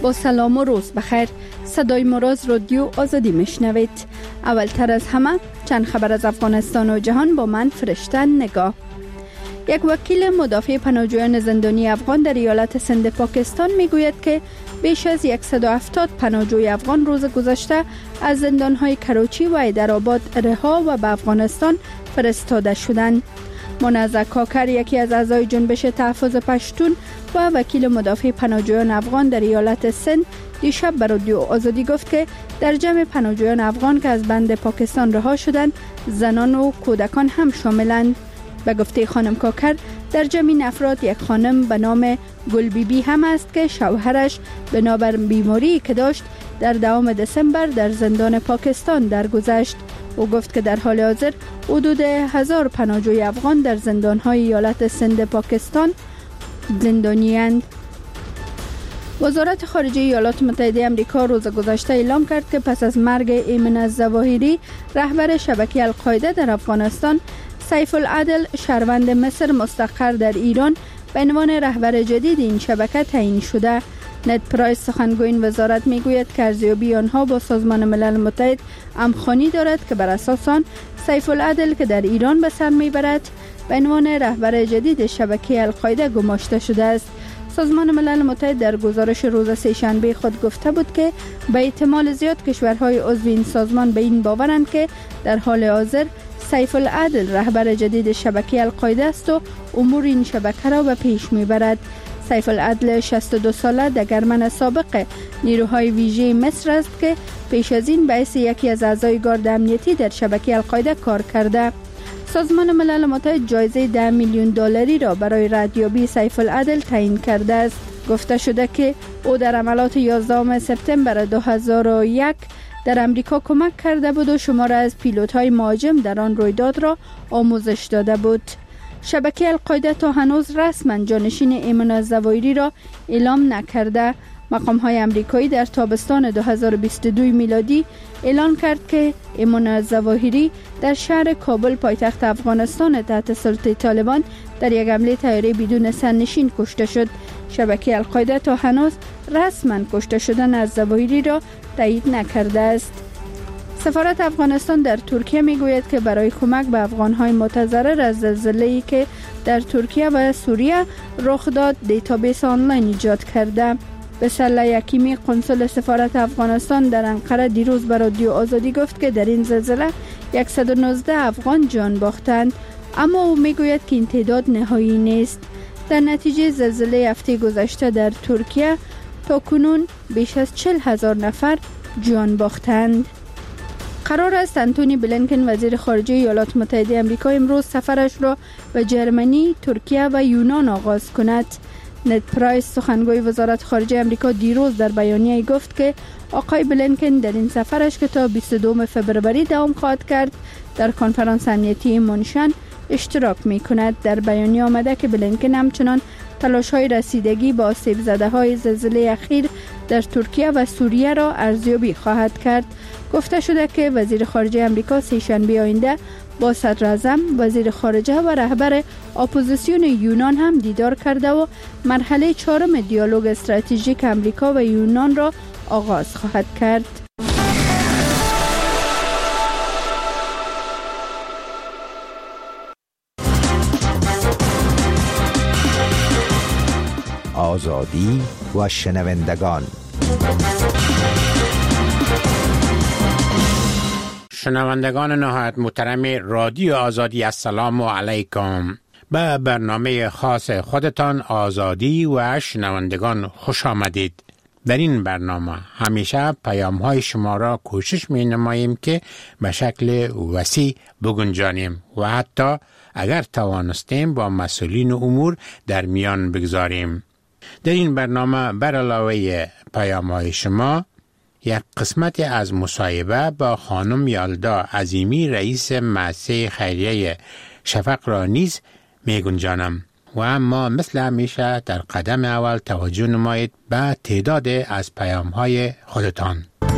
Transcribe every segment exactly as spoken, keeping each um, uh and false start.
با سلام و روز بخیر. صدای مراز رادیو آزادی میشنوید. اولتر از همه چند خبر از افغانستان و جهان با من فرشته نگاه. یک وکیل مدافع پناهجویان زندانی افغان در ایالت سند پاکستان میگوید که بیش از صد و هفتاد پناهجوی افغان روز گذشته از زندان‌های کراچی و حیدرآباد رها و به افغانستان فرستاده شدند. منازع کاکر، یکی از اعضای جنبش تحفظ پشتون و وکیل مدافع پناهجویان افغان در ایالت سند، دیشب به رادیو آزادی گفت که در جمع پناهجویان افغان که از بند پاکستان رها شدند، زنان و کودکان هم شاملند. به گفته خانم کاکر، در جمع این افراد یک خانم به نام گل بی بی هم است که شوهرش بنابر بیماری که داشت در دوام دسامبر در زندان پاکستان درگذشت. او گفت که در حال حاضر حدود هزار پناهجوی افغان در زندان‌های ایالت سند پاکستان زندانی‌اند. وزارت خارجه ایالات متحده آمریکا روز گذشته اعلام کرد که پس از مرگ ایمن الظواهری، رهبر شبکه القاعده در افغانستان، سیف العدل شهروند مصر مستقر در ایران به عنوان رهبر جدید این شبکه تعیین شده. نت پرایس، سخنگوی این وزارت، میگوید که ارزیابی آنها با سازمان ملل متحد همخوانی دارد که بر اساس آن سیف العدل که در ایران به سر میبرد به عنوان رهبر جدید شبکه القاعده گماشته شده است. سازمان ملل متحد در گزارش روز سه‌شنبه خود گفته بود که به احتمال زیاد کشورهای عضو این سازمان به این باورند که در حال حاضر سیف العدل رهبر جدید شبکه القاعده است و امور این شبکه را به پیش میبرد. سیف العدل شصت و دو ساله دگرمن سابق نیروهای ویژه مصر است که پیش از این به حیث یکی از اعضای گارد امنیتی در شبکه القاعده کار کرده. سازمان ملل متحد جایزه ده میلیون دلاری را برای ردیابی سیف العدل تعیین کرده است. گفته شده که او در عملات یازدهم سپتامبر دو هزار و یک در امریکا کمک کرده بود و شمار از پیلوت‌های مهاجم در آن رویداد را آموزش داده بود. شبکه القاعده تا هنوز رسما جانشین ایمن الظواهری را اعلام نکرده. مقام‌های آمریکایی در تابستان دو هزار و بیست و دو میلادی اعلان کرد که ایمن الظواهری در شهر کابل پایتخت افغانستان تحت سلطه طالبان در یک حمله طیاره بدون سرنشین کشته شد. شبکه القاعده تا هنوز رسما کشته شدن الظواهری را تایید نکرده است. سفارت افغانستان در ترکیه میگوید که برای کمک به افغان‌های متضرر از زلزله‌ای که در ترکیه و سوریه رخ داد، دیتابیس آنلاین ایجاد کرده. بسل یکیمی، قنصل سفارت افغانستان در انقره، دیروز به رادیو آزادی گفت که در این زلزله صد و نوزده افغان جان باختند، اما او میگوید که این تعداد نهایی نیست. در نتیجه زلزله هفته گذشته در ترکیه تا کنون بیش از چهل هزار نفر جان باختند. قرار است انتونی بلینکن، وزیر خارجه ایالات متحده آمریکا، امروز سفرش را به جرمنی، ترکیه و یونان آغاز کند. نت پرایس، سخنگوی وزارت خارجه آمریکا، دیروز در بیانیه گفت که آقای بلینکن در این سفرش که تا بیست و دوم فوریه دوام خواهد کرد، در کنفرانس امنیتی مونشن اشتراک می کند. در بیانیه آمده که بلینکن همچنان تلاش‌های رسیدگی با آسیب زده‌های زلزله اخیر در ترکیه و سوریه را ارزیابی خواهد کرد. گفته شده که وزیر خارجه آمریکا سه‌شنبه آینده با صدر اعظم، وزیر خارجه و رهبر اپوزیسیون یونان هم دیدار کرده و مرحله چهارم دیالوگ استراتژیک آمریکا و یونان را آغاز خواهد کرد. آزادی و شنوندگان. شنوندگان نهایت محترم رادیو آزادی، السلام علیکم. به برنامه خاص خودتان آزادی و شنوندگان خوش آمدید. در این برنامه همیشه پیام های شما را کوشش می نماییم که به شکل وسیع بگنجانیم و حتی اگر توانستیم با مسئولین امور در میان بگذاریم. در این برنامه بر علاوه پیام های شما یک قسمت از مصاحبه با خانم یالدا عظیمی، رئیس مؤسسه خیریه شفق را نیز می گنجانم. و اما مثل همیشه در قدم اول توجه نمایید به تعداد از پیام های خودتان.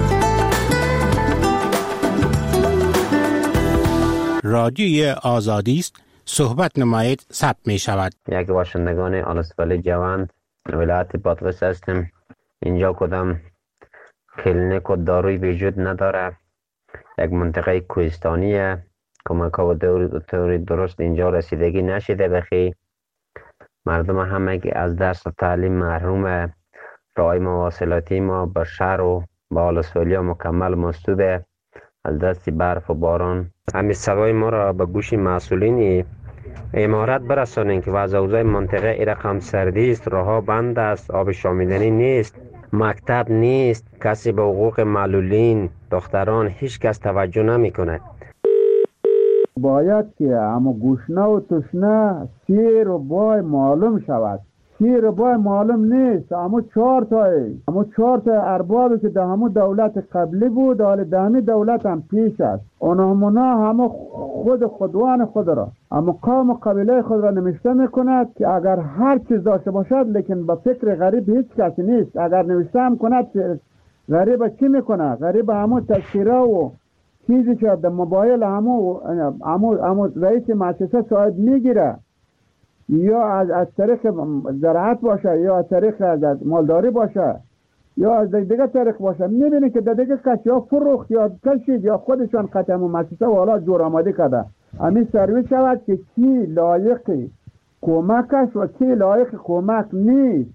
رادیوی آزادی است، صحبت نمایید، ثبت می شود. یک باشندگان آلسپل جوند ولایت بادغیس هستم. اینجا کدام کلینیک و داروی وجود نداره. یک منطقه کوهستانیه. کمک ها و دور درست اینجا رسیدگی نشده. بخی مردم همه که از درس و تعلیم محرومه. راهی مواصلاتی ما به شهر و به آلسولیا مکمل مسدوده از دست برف و باران. همین صدای ما را به گوش مسئولین امارات برسانید که وضع اوضاع منطقه ای رقم سردی است، راه بند است، آب شامیدنی نیست، مکتب نیست، کسی به حقوق معلولین دختران هیچ کس توجه نمی کند. باید که اما گوشنه و تشنه سیر و بای معلوم شود. سیر و بای معلوم نیست. اما چهار تایی اما چهار تا اربابی که ده همون دولت قبلی بود، حال دهمی دولت هم پیش است. اونها همه خود خودوان خود را، اما قوم و قبیله خود را نوشته میکند که اگر هر چیز داشته باشد لیکن به فکر غریب هیچ کسی نیست. اگر نوشته هم کند غریب چی میکنه؟ غریب همون تذکیره و چیزی که در موبایل همون همون همون رئیس مؤسسه ساعت میگیره، یا از از طریق زراعت باشه، یا از طریق از مالداری باشه، یا از دیگه طریق باشه. میبینی که دیگه کسی یا فروخت یا کشید یا خودشان قطعه مؤسسه و حالا جور آماده کرده. همین سرویس شود که کی لایق کمک است و کی لایق کمک نیست.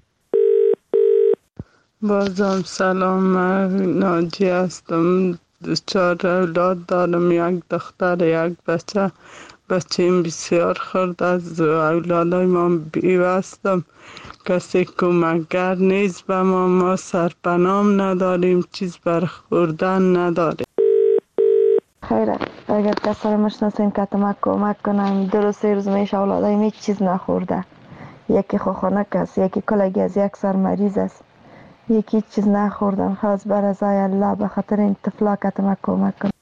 بازم سلام، من ناجی هستم. چهار اولاد دارم، یک دختر یک بچه. بچه این بسیار خرد از اولادای ما بیوستم. کسی کمکگر نیست به ما. ما سرپنام نداریم، چیز برخوردن نداریم. خیره اگر کسی رو مشناسیم که تمک کمک کنم. دو روز سه روز میشه اولادایم هیچ چیز نخورده. یکی خوخانک است، یکی کلگی از یک سر مریض است، یکی چیز نخوردن. خواست بر ازای الله به خاطر این طفلا که تمک کمک کنم.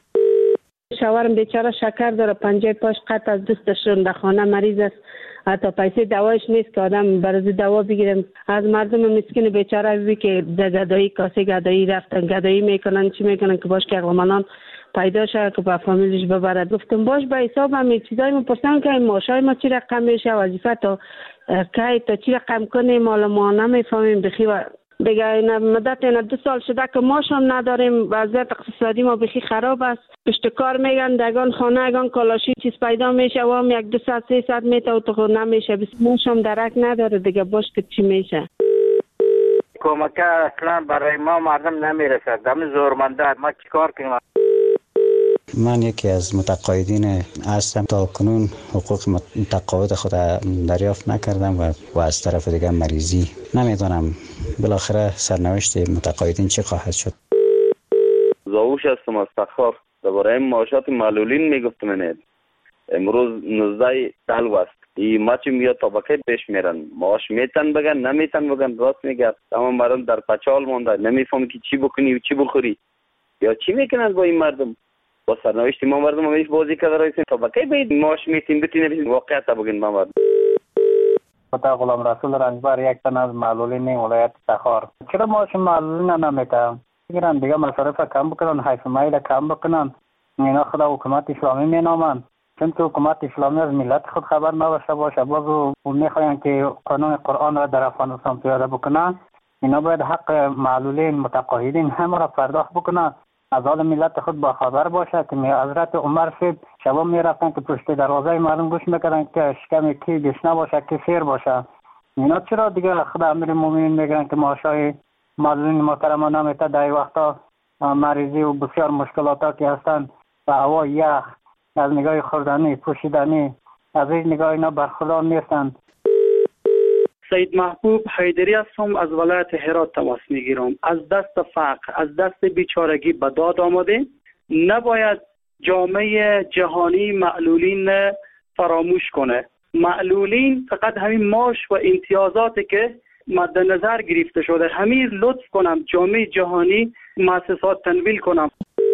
شوهرم بیچاره شکر داره، پنجه پاش قطع از دستشون در خانه مریض است، حتی پیسه دوایش نیست که آدم برای دوا بگیرم. از مردم مسکین بیچاره بی که گدایی کاسه گدایی رفتن گدایی میکنن چی میکنن که باش که اقلامانان پیدا شد که با فامیلش ببرد. گفتم باش به حساب همین چیزای ما پرسن که ماشای ما چی رقم میشه، وظیفه تا کی تا چی رقم کنیم، مال ما نمیفهمیم بخی. و دیگه این مدت این دو سال شده که ماش هم نداریم. وضعیت اقتصادی ما بخی خراب است. پشت کار میگن دگان خانه اگان کالاشی چیز پیدا میشه و هم یک دو ساعت سه ساعت میته و تو نمیشه. بس ماش هم درک نداره دیگه. باش که چی میشه کمک اصلا برای ما مردم نمیرسد. دم زورمنده ما چیکار کنیم؟ من یکی از متقاعدین هستم. تا کنون حقوق متقاعد خود دریافت نکردم و, و از طرف دیگه مریضی. نمیدونم بالاخره سرنوشت متقاعدین چه خواهد شد. زاوش هستم از تخار. درباره معاشات معلولین میگفتم. من امروز نوزده دلو است. این ماچی میاد طبقه پیش میرن، معاش میتن بگن نمیتن بگن. راست میگه. تمام مردم در پچال مونده، نمیفهم که چی بکنی و چی بخوری یا چی میکنن با این مردم. با سرنوشت ما مردم همیش بازی کرده رایسین طبقه بید معاش میتین بتین واقعیت بگین ما مردم. خدا غلام رسول رنجبر یک تن از معلولین ولایت تخار. چرا معاش معلولین نمیتن؟ میگن دیگه مصارف کم بکنن، حیث مایل کم بکنن. اینا خدا حکومت اسلامی مینامن. چون که حکومت اسلامی از ملت خود خبر نداشته باشه، باز میخواین که قانون قرآن را در افغانستان پیاده بکنن. اینا باید حق معلولین متقاعدین همه را پرداخت بکنن. از حال ملت خود با خبر باشه که حضرت عمر صاحب شبا میرفتن که پشت دروازه مردم گوش میکردن که شکم کی گشنه باشه که سیر باشه. اینا چرا دیگه خدا امیر مومنین میگن که معاشای معلولین محترم نمیته؟ در وقتا مریضی و بسیار مشکلات که هستن و هوا یخ، از نگاه خوردنی پوشیدنی از این نگاه اینا برخوردار نیستن. سید محبوب حیدری هستم، از ولایت هرات تماس میگیرم. از دست فقر، از دست بیچارگی به داد آمده. نباید جامعه جهانی معلولین فراموش کنه. معلولین فقط همین معاش و امتیازاتی که مد نظر گرفته شده، همین لطف کنم جامعه جهانی مؤسسات تنویل کنم.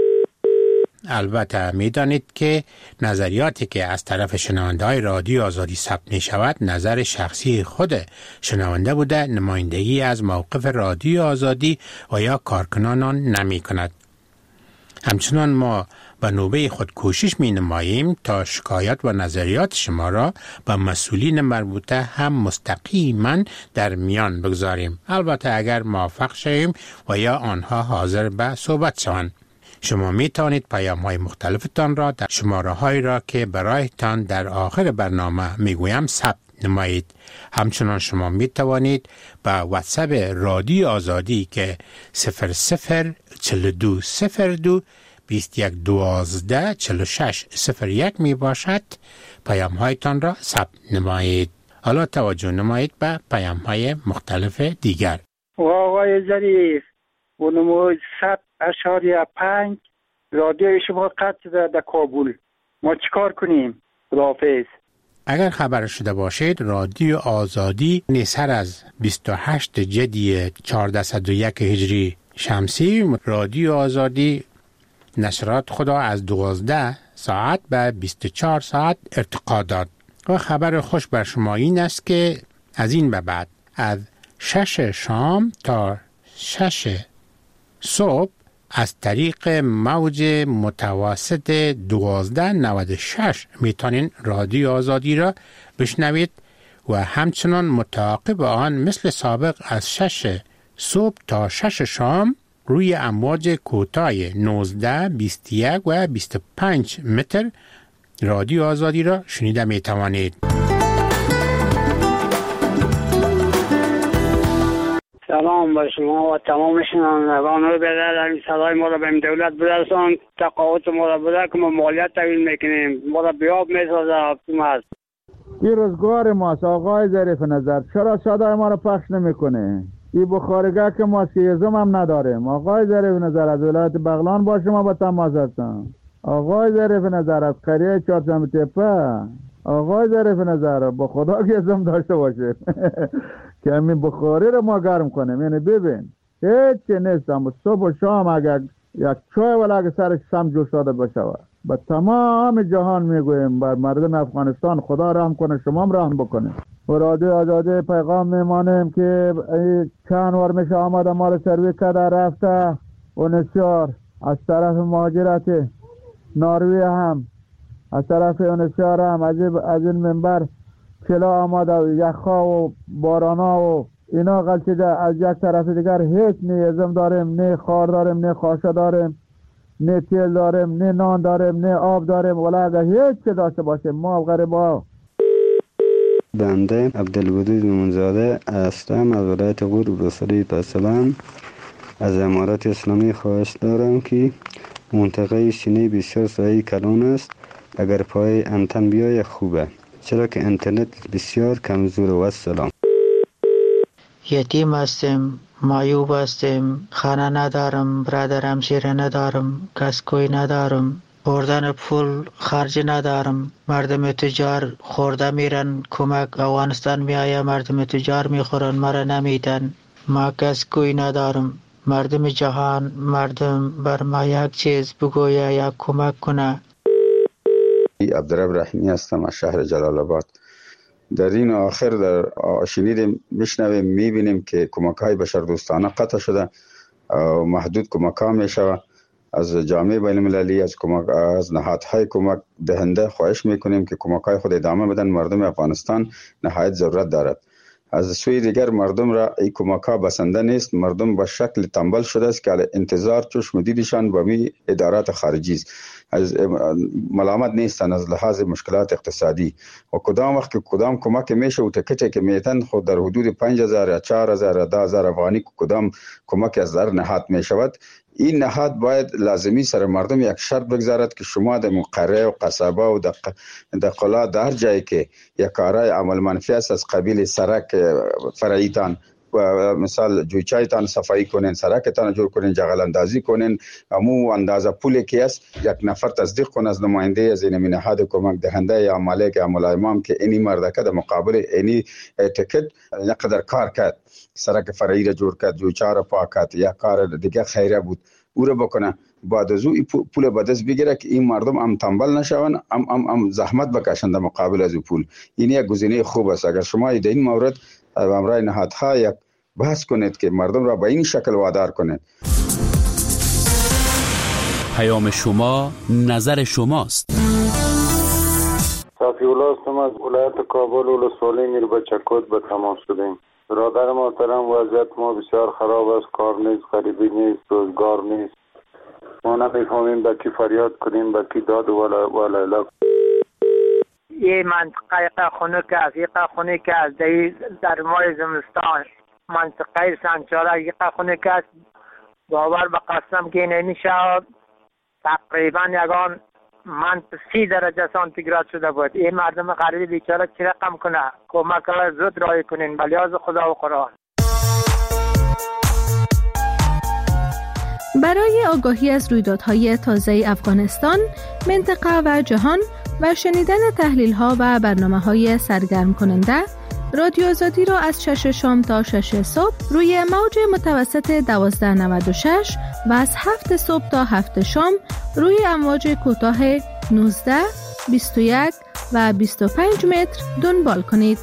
البته میدانید که نظریاتی که از طرف شنونده های رادیو آزادی ثبت می شود نظر شخصی خود شنونده بوده، نمایندگی از موقف رادیو آزادی و یا کارکنانان نمی کند. همچنان ما به نوبه خود کوشش می نماییم تا شکایت و نظریات شما را به مسئولین مربوطه هم مستقیما در میان بگذاریم، البته اگر موافق شویم و یا آنها حاضر به صحبت شوند. شما می توانید پیام های مختلفتان را در شماره هایی را که برایتان در آخر برنامه می گویم ثبت نمایید. همچنان شما می توانید به واتساپ رادیو آزادی که صفر صفر چهل و دو صفر دو بیست و یک دوازده چهل و شش صفر یک می باشد پیام هایتان را ثبت نمایید. حالا توجه نمایید به پیام های مختلف دیگر. آقای ظریف و نموز صد اشاریه پنج رادیو شما قطع شده در کابل، ما چیکار کنیم؟ خداحافظ. اگر خبر شده باشید رادیو آزادی نیسر از بیست و هشت جدی چهارصد و یک هجری شمسی رادیو آزادی نشرات خدا از دوازده ساعت به بیست و چهار ساعت ارتقا داد و خبر خوش بر شما این است که از این به بعد از شش شام تا شش صبح از طریق موج متوسط دوازده نود و شش میتونین رادیو آزادی را بشنوید و همچنان متعاقب آن مثل سابق از شش صبح تا شش شام روی امواج کوتاه نوزده، بیست و یک و بیست و پنج متر رادیو آزادی را شنیده می توانید. سلام با شما و تمام شنوندگان رو بذار این صدای ما را به دولت برسان، تقاعد ما را بده که ما مالیات تحویل میکنیم، ما را بیاب میسازه حکومت. این روزگار ماست آقای ظریف نظر، چرا صدای ما را پخش نمیکنه؟ این بخارگاه که ما سیزم هم نداریم. آقای ظریف نظر از ولایت بغلان با شما با تماس هستم. آقای ظریف نظر از قریه چهارشنبه تپه. آقای ظریف نظر با خدا که ازم داشته باشه که همین بخاری رو ما گرم کنیم. یعنی ببین هیچ چی نیستم، صبح و شام اگر یک چای ولی اگر سرش سم جوش داده باشه با تمام جهان میگویم بر مردم افغانستان خدا رحم کنه، شما هم رحم بکنه. و رادیو آزادی پیغام میمانیم که چند وار میشه آمده ما رو سروی کده رفته و نسیار از طرف مهاجرت ناروی هم از طرف اونسیار هم از این منبر کلا آمده و یخها و بارانا و اینا غلطیده. از یک طرف دیگر هیچ نه ازم داریم، نه خار داریم، نه خاشه داریم، نه تیل داریم، نه نان داریم، نه آب داریم، ولی اگر هیچ چه داشته باشیم ما غریبا. بنده عبدالودود مومنزاده هستم از ولایت غور بصری پسلان. از امارات اسلامی خواهش دارم که منطقه سینه بسیار سایه کلان است، اگر پای انتن بیای خوبه، چرا که اینترنت بسیار کمزور و السلام. یتیم هستیم، معیوب هستیم، خانه ندارم، برادر همسایه ندارم، کسکوی ندارم، بردن پول خرج ندارم. مردم تجار خورده میرن کمک افغانستان میآیه، مردم تجار میخورن مرا نمیدن. ما کسکوی ندارم. مردم جهان، مردم بر ما یک چیز بگویه، یک کمک کنه. عبدالرب رحیمی هستم از شهر جلال آباد. در این آخر در شنیدیم میشنویم میبینیم که کمک های بشردوستانه قطع شده و محدود کمک ها میشوه. از جامعه بین المللی، از کمک از نهادهای کمک دهنده خواهش میکنیم که کمک های خود ادامه بدن. مردم افغانستان نهایت ضرورت دارد. از سوی دیگر مردم را این کمک ها بسنده نیست. مردم به شکل تنبل شده است که انتظار چشم دیدشان به می ادارات خارجی است. از ملامت نیستن از لحاظ مشکلات اقتصادی و کدام وقت که کدام کمک میشه و تکتی که میتن خود در حدود پنج هزار یا چهار هزار یا ده هزار افغانی کدام کمک از در نهاد میشود. این نهاد باید لازمی سر مردم یک شرط بگذارد که شما در قریه و قصبه و در قلا در جایی که یک کارای عمل منفی است از قبیل سرک فرعیتان و مثال جویچایتان صفایی کنین، سرکتان جور کنین، جغل اندازی کنین، امو اندازه پولی که است یک نفر تصدیق کنه از نماینده از این نهاد کمک دهنده یا مالک یا ملایمام که اینی مردکه در مقابل اینی تکت یقدر کار کرد، سرک فرعی را جور کرد، جویچا را پاک کرد، یا کار دیگه خیره بود او را بکنه، بعد از او پول به دست بگیره که این مردم هم تنبل نشون، هم هم هم زحمت بکشن در مقابل از پول. این یک گزینه خوب است. اگر شما در این مورد امرای نهادها یک بحث کنید که مردم را به این شکل وادار کنید. پیام شما نظر شماست. صافی الله هستم از ولایت کابل ولسوالی میر بچکوت به تماس شدیم. برادر محترم وضعیت ما بسیار خراب است، کار نیست، غریبی نیست، روزگار نیست. ما نمیفهمیم به کی فریاد کنیم، به کی داد و لیلا. یه منطقه خنک است، یک خنک است در ماه زمستان، منطقه سنچاره یک خنک است. باور به قسم که نمیشه، تقریبا یگان من سی درجه سانتیگراد شده بود. این مردم غریب بیچاره چی رقم کنه؟ کمک زود رای کنین به لیاز خدا و قرآن. برای آگاهی از رویدادهای تازه افغانستان، منطقه و جهان و شنیدن تحلیل‌ها و برنامه‌های سرگرم کننده، رادیو آزادی را از شش شام تا شش صبح روی موج متوسط دوازده نود و شش و از هفت صبح تا هفت شام روی امواج کوتاه نوزده، بیست و یک و بیست و پنج متر دنبال کنید.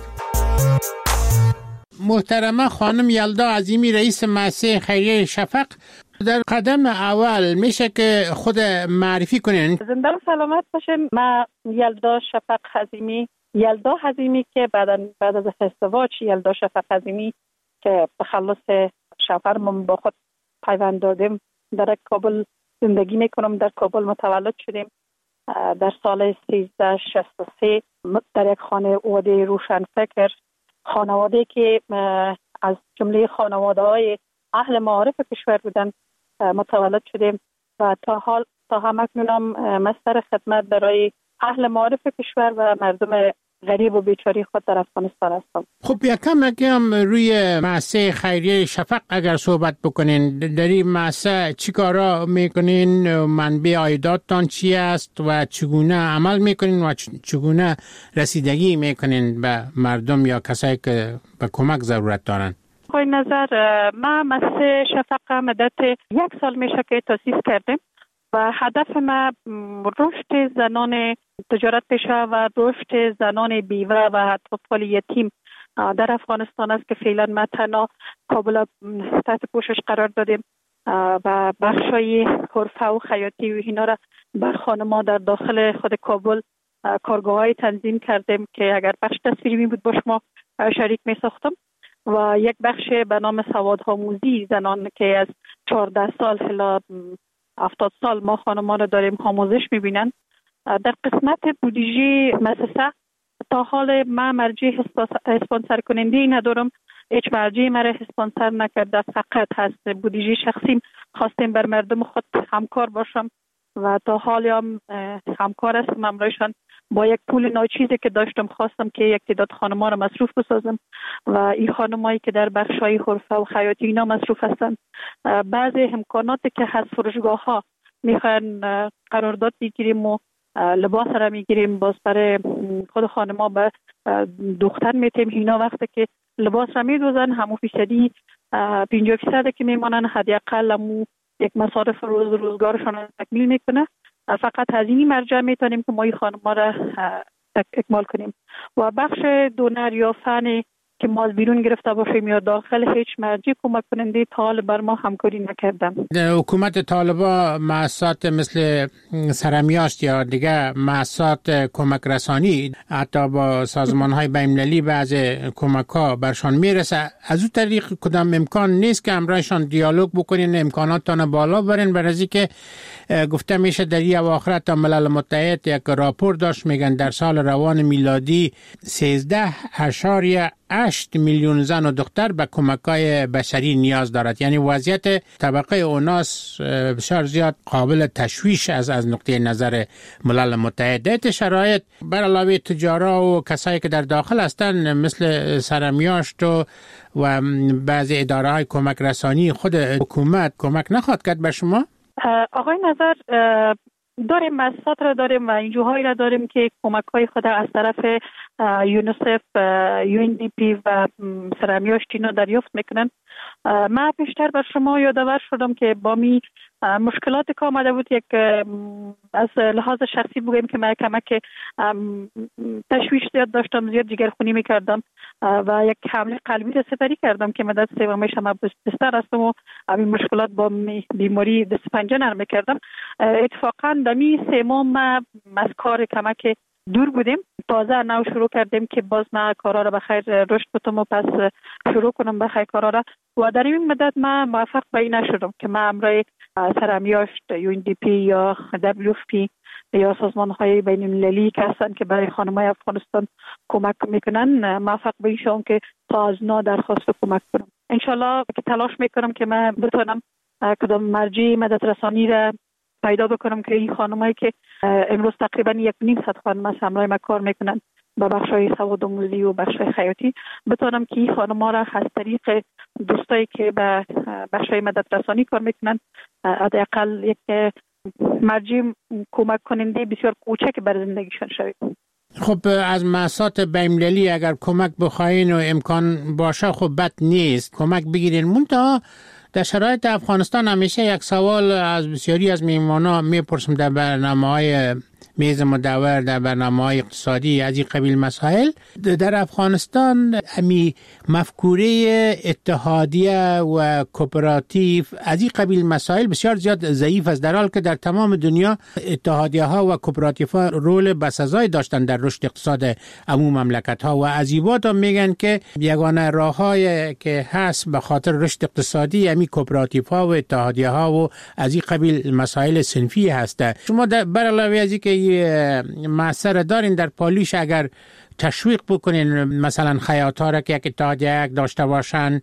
محترمه خانم یلدا عظیمی رئیس مؤسسه خیریه شفق، در قدم اول میشه که خود معرفی کنین. زنده و سلامت باشین. من یلدا شفق عظیمی، یلدا عظیمی که بعد بعد از ازدواج یلدا شفق عظیمی که به خلاص شوهرم با خود پیوند دادیم، در کابل زندگی میکنم. در کابل متولد شدیم در سال سیزده شصت و سه در یک خانه واده روشن فکر، خانواده که از جمله خانواده های اهل معارف کشور بودن متولد شدیم و تا حال تا همکنونم مستر خدمت برای اهل معارف کشور و مردم غریب و بیچاری خود در افغانستان هستم. خب یکم یکم روی مؤسسه خیریه شفق اگر صحبت بکنین، در این مؤسسه چی کارا میکنین؟ منبع عایداتتان چی است و چگونه عمل میکنین و چگونه رسیدگی میکنین به مردم یا کسایی که به کمک ضرورت دارن؟ خواهی نظر ما مؤسسه شفق مدت یک سال میشه که تاسیس کردیم و هدف ما رشد زنان تجارت پیشه و رشد زنان بیوه و اطفال یتیم در افغانستان است که فعلا ما تنها کابل تحت پوشش قرار دادیم و بخشای حرفه و خیاطی و اینا را بر خانم‌ها در داخل خود کابل کارگاه‌های تنظیم کردیم که اگر بخش تصویری بود با شما شریک می ساختم و یک بخش به نام سوادآموزی زنان که از چهارده سال الی هفتاد سال ما خانم‌ها را داریم آموزش می‌بینن. در قسمت بودجه مؤسسه تا حال ما مرجع اسپانسر کننده ندارم، هیچ مرجع مرا اسپانسر نکرده، فقط هست بودجه شخصیم خواستیم بر مردم خود همکار باشم و تا حال هم همکار هستم امرایشان با یک پول ناچیزی که داشتم خواستم که یک تعداد خانم‌ها را مصروف بسازم و این خانم‌هایی که در بخش‌های حرفه و خیاطی اینا مصروف هستند بعضی امکاناتی که هست فروشگاه‌ها میخوان قرارداد بگیریم و لباس را میگیریم، باز برای خود خانم‌ها به دختر میتیم اینا وقتی که لباس را میدوزن همون فیصدی پنجاه فیصد که میمانن حداقل همون یک مصارف روز روزگارشان را تکمیل میکنه. فقط از این مرجع میتونیم که ما این خانم‌ها را اکمال کنیم و بخش دونر یا فنی که ما از بیرون گرفته باشیم یا داخل هیچ مرجع کمک کننده تا حال بر ما همکاری نکردن. حکومت طالبا مؤسسات مثل سرمیاشت یا دیگه مؤسسات کمک رسانی حتی با سازمان‌های بین‌المللی بعض کمک‌ها برشان میرسه، از اون طریق کدام امکان نیست که همراهشان دیالوگ بکنین، امکاناتتان بالا برین؟ برای که گفته میشه در این اواخر تا ملل متحد یک راپور داشت میگن در سال روان میلادی سیزده اشاریه هشت میلیون زن و دختر به کمک‌های بشری نیاز دارد. یعنی وضعیت طبقه اوناس بسیار زیاد قابل تشویش از از نقطه نظر ملل متحد. در شرایط بر علاوه تجارا و کسایی که در داخل هستند مثل سرمیاشت و و بعضی اداره‌های کمک رسانی خود حکومت کمک نخواهد کرد به شما؟ آقای نظر داریم، مؤسسات را داریم و انجوهایی را داریم که کمک های خود از طرف یونیسف، یو ان دی پی و سرمیاشت اینا دریافت میکنن. من بیشتر بر شما یادآور شدم که با می مشکلات که آمده بود، یک از لحاظ شخصی بگویم که من کمک تشویش زیاد داشتم، زیاد جگرخونی میکردم و یک حمله قلبی را سپری کردم که مدت سوم شما بستر هستم و این مشکلات با بیماری دست پنجه نرم میکردم. اتفاقا دمی سوم از کار کمک دور بودیم، تازه نو شروع کردیم که باز ما کارا را بخیر رشد بتم و پس شروع کنم بخیر کارا را و در این مدت ما موفق به این نشدم که ما امرای سرمیاشت یو ان دی پی یا دبلیو اف پی یا سازمان های بین المللی که هستن که برای خانمای افغانستان کمک میکنن موفق به این شدم که تا از نا درخواست کمک کنم. انشالله که تلاش میکنم که من بتونم کدام مرجع مدد رسانی را پیدا بکنم که این خانمایی که امروز تقریبا یک نیم صد خانم از همراه ما کار میکنن با بخشای سواد آموزی و بخشای خیاطی بتونم که این خانم‌ها را از طریق دوستایی که به بخشای مدد رسانی کار میکنن حداقل یک مرجع کمک کننده بسیار کوچک بر زندگیشان شوید. خب از مؤسسات بین‌المللی اگر کمک بخواین و امکان باشه خب بد نیست کمک بگیرین. منتها در شرایط افغانستان همیشه یک سوال از بسیاری از میهمانان میپرسم در برنامه‌های میز مدور، در برنامه‌های اقتصادی از این قبیل مسائل. در افغانستان امی مفکوره اتحادیه و کوپراتیو از این قبیل مسائل بسیار زیاد ضعیف است، در حالی که در تمام دنیا اتحادیه ها و کوپراتیو ها رول بسزایی داشتن در رشد اقتصاد عموم مملکت ها و از این بعد میگن که یگانه راه‌های که هست به خاطر رشد اقتصادی امی کوپراتیو ها و اتحادیه ها و از این قبیل مسائل صنفی هست. شما بر علاوه از اینکه معصر دارین در پالیش اگر تشویق بکنین مثلا خیاط‌ها را که یک اتحادیه داشته باشن،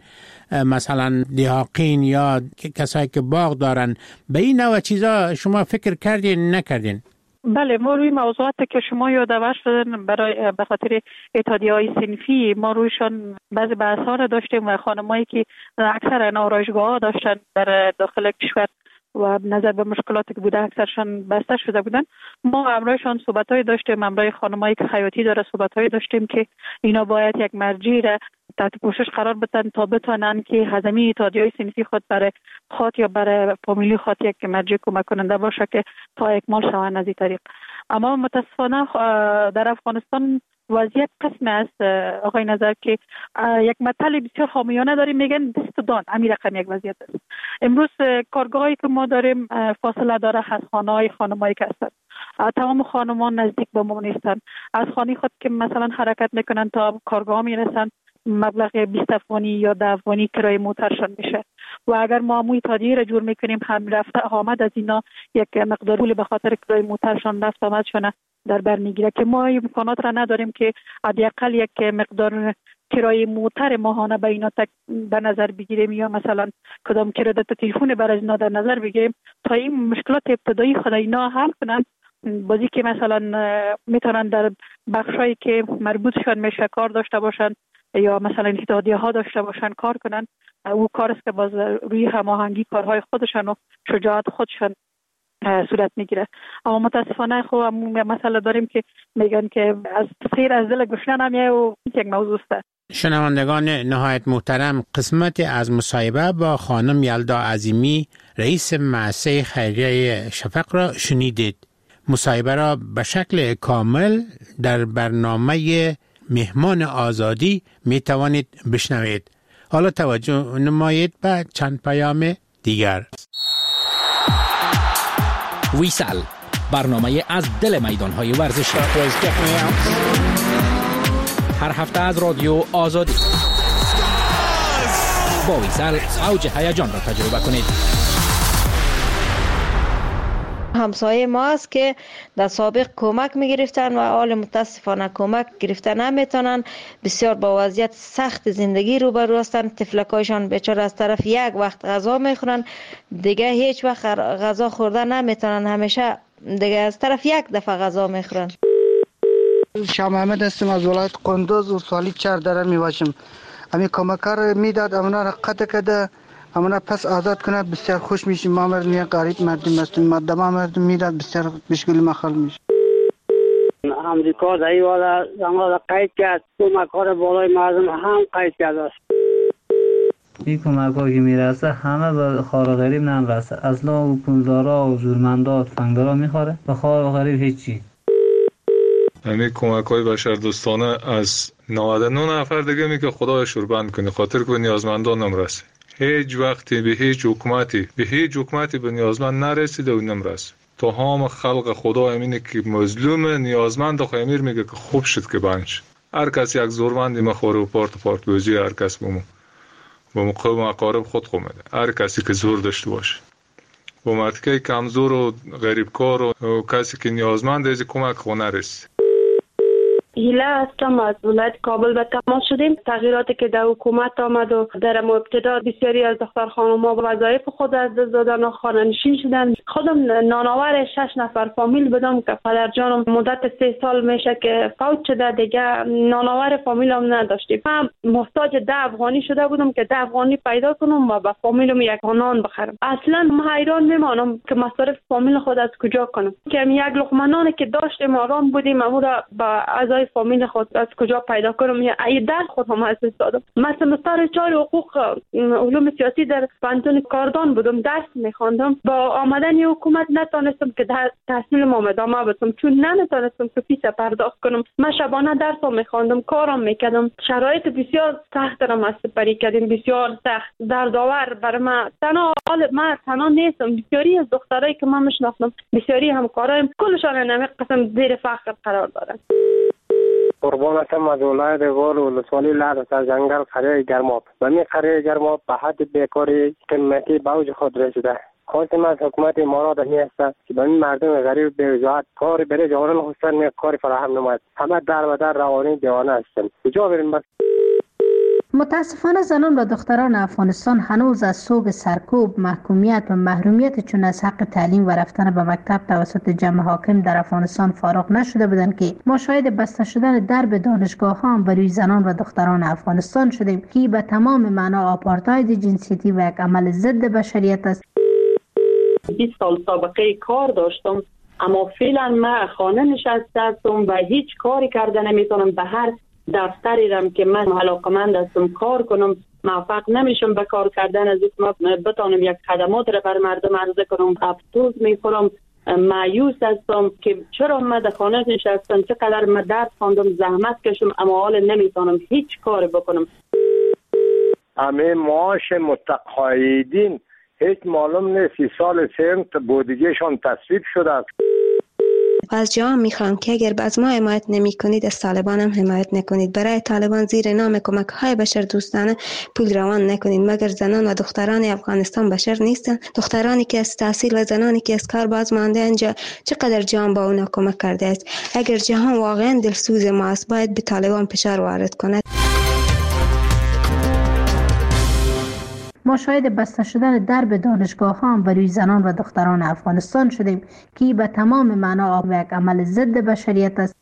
مثلا دیهاقین یا کسایی که باغ دارن، به این نوع چیزا شما فکر کردین نکردین؟ بله، ما روی موضوعاتی که شما یادآور شدن برای به خاطر اتحادیه‌های صنفی ما رویشان بعضی بحث‌ها را داشتیم و خانمایی که اکثر آرایشگاه‌ها داشتن در داخل کشور و نظر به مشکلاتی که بوده اکثرشان بسته شده بودن، ما امرایشان صحبت‌های داشتیم، امرای خانمایی که خیاطی داره صحبت‌های داشتیم که اینا باید یک مرجع را تحت پوشش قرار بدن تا بتونن که هزینه اتحادیه‌های صنفی خود برای خود یا برای فامیلی خود یک مرجع کمک کننده باشه که تا اکمال شوند از این طریق. اما متاسفانه در افغانستان وضعیت قسم است آقای نظر که یک مطلب بسیار خامیانه داریم، میگن دست دان امیر رقم یک وضعیت است. امروز کارگاهایی که ما داریم فاصله داره از خانه‌های خانمایی که هستند، تمام خانمان نزدیک به ما نیستند، از خانه خود که مثلا حرکت میکنن تا کارگاه میرسن مبلغ بیست افغانی یا ده افغانی کرایه موترشان میشه و اگر ما موی تادیه را جور میکنیم هم رفته آمد از اینا یک مقدار پول به خاطر کرایه موترشان رفت آمدشان در بر میگیره که ما امکانات را نداریم که حداقل یک مقدار کرایه موتر ماهانه به اینا تک به نظر بگیریم یا مثلا کدام کردت تلفن بر از اینا در نظر بگیریم تا این مشکلات ابتدایی خود اینا حل کنن. بازی که مثلا میتونن در بخشایی که مربوطشان میشه کار داشته باشن یا مثلا اتحادیه ها داشته باشن کار کنن، او کار است که باز روی هماهنگی کارهای خودشان و شجاعت خودشان صورت میگیره. اما متاسفانه خب مسئله داریم که میگن که از سیر از دل گشنه نمیه و یک موضوع است. شنوندگان نهایت محترم، قسمت از مصاحبه با خانم یلدا عظیمی رئیس مؤسسه خیریه شفق را شنیدید. مصاحبه را به شکل کامل در برنامه مهمان آزادی می توانید بشنوید. حالا توجه نمایید به چند پیام دیگر. ویسل، برنامه از دل میدان‌های ورزشی، هر هفته از رادیو آزادی. با ویسل اوج هیجان را تجربه کنید. همسایه ما است که در سابق کمک می گرفتن و حال متاسفانه کمک گرفتن نمیتونن، بسیار با وضعیت سخت زندگی روبرو هستند. طفلکایشان بیچاره از طرف یک وقت غذا میخورن، دیگه هیچ وقت غذا خوردن نمیتونن، همیشه دیگه از طرف یک دفعه غذا میخورن. شاه محمد هستم از ولایت قندوز و سالی چهار داره میباشم. امی کمکار میداد امنا را قطع کده امنا پس آزاد کنه، بسیار خوش میشیم. ما مردم یک غریب مردم هستیم، مردم مردم میداد بسیار بشکل مخال میشه. امریکا در این والا زمان قید کرد، کمکار بالای مردم هم قید کرده است. این کمک ها که میرسه همه به خار و غریب نمیرسه، اصلا و پولدارا و زورمندا و تفنگدارا میخوره، به خار و غریب هیچی. همین کمک های بشر دوستانه از نود و نه نفر دیگه می که خدای شوربند کنه، خاطر که نیازمندان نمرسه. هیچ وقتی به هیچ حکومتی به هیچ حکومتی به نیازمند نرسیده و نمرسه. تو هم خلق خدا همینه که مظلوم نیازمند و خیمیر میگه که خوب شد که بنش. هر کس یک زورمندی مخوره و پارت پارت بوزی، هر کس بمو با مقام اقارب خود خومده. هر کسی که زور داشته باشه با مردکه کمزور و غریبکار و کسی که نیازمند از کمک خونه رسید. هیله هستم، از ولایت کابل به تماس شدیم. تغییراتی که در حکومت آمد و در ابتدا بسیاری از دختر خانم‌ها وظایف خود از دست دادن و خانه‌نشین شدن. خودم نانآور شش نفر فامیل بودم که پدر جانم مدت سه سال میشه که فوت شده، دیگه نانآور فامیلم نداشتیم. من محتاج ده افغانی شده بودم که ده افغانی پیدا کنم و به فامیلم یک نان بخرم. اصلا من حیران میمانم که مصارف فامیل خود از کجا کنم، که یک لقمه نانی که داشتیم آرام بودیم اما را با اعضای فامیل خود از کجا پیدا کنم. یا ای درس خود هم از دست دادم. من سمستر چهار حقوق علوم سیاسی در پانتون کاردان بودم، درس میخواندم. با آمدن حکومت نتونستم که تحصیل ما ادامه بدم، چون نمیتونستم که فیس پرداخت کنم. من شبانه درس میخواندم، کارم میکردم. شرایط بسیار سخت را ما سپری کردیم، بسیار سخت، دردآور بر من. تنها حال من تنها نیستم، بسیاری از دخترایی که من میشناختم، بسیاری همکارایم، کلشان نمی قسم زیر فقر قرار دارن. قربان هستم از ولایت غور و ولسوالی لعل از جنگل قریه گرماب. و می قریه گرماب به حد بیکاری قیمتی به اوج خود رسیده. خواستم از حکومت امارات می است که به این مردم غریب بی‌وجاهت کاری برای جوانان خواستن کاری فراهم نماید. همه در و در روانی دیوانه هستند. کجا بریم بس؟ متاسفانه زنان و دختران افغانستان هنوز از سوگ سرکوب، محکومیت و محرومیت چون از حق تعلیم و رفتن به مکتب توسط جمع حاکم در افغانستان فارغ نشده بودند که ما شاهد بسته شدن درب دانشگاه ها بر روی زنان و دختران افغانستان شدیم که به تمام معنا آپارتاید جنسیتی و یک عمل ضد بشریت است. بیست سال سابقه کار داشتم، اما فعلا من خانه نشسته هستم و هیچ کاری کرده نمیتونم. به هر دفتری رم که من علاقمند هستم کار کنم، موفق نمیشم به کار کردن. از اینکه بتونم یک خدمات را بر مردم عرضه کنم، افسوس میخورم، مایوس هستم که چرا من در خانه نشستم، چقدر من درس خواندم، زحمت کشم، اما حال نمیتونم هیچ کار بکنم. همه معاش متقاعدین هیچ معلوم نیست، سال سیم بودجهشان تصویب شده است. و از جا میخوام که اگر از ما حمایت نمی کنید از طالبان هم حمایت نکنید. برای طالبان زیر نام کمک های بشر دوستانه پول روان نکنید، مگر زنان و دختران افغانستان بشر نیستن؟ دخترانی که از تحصیل و زنانی که از کار باز مانده اینجا چقدر جان با اونا کمک کرده است. اگر جهان واقعا دلسوز ما است باید به طالبان فشار وارد کند. ما شاهد بسته شدن درب دانشگاه ها بر روی زنان و دختران افغانستان شدیم که به تمام معنا و یک عمل ضد بشریت است.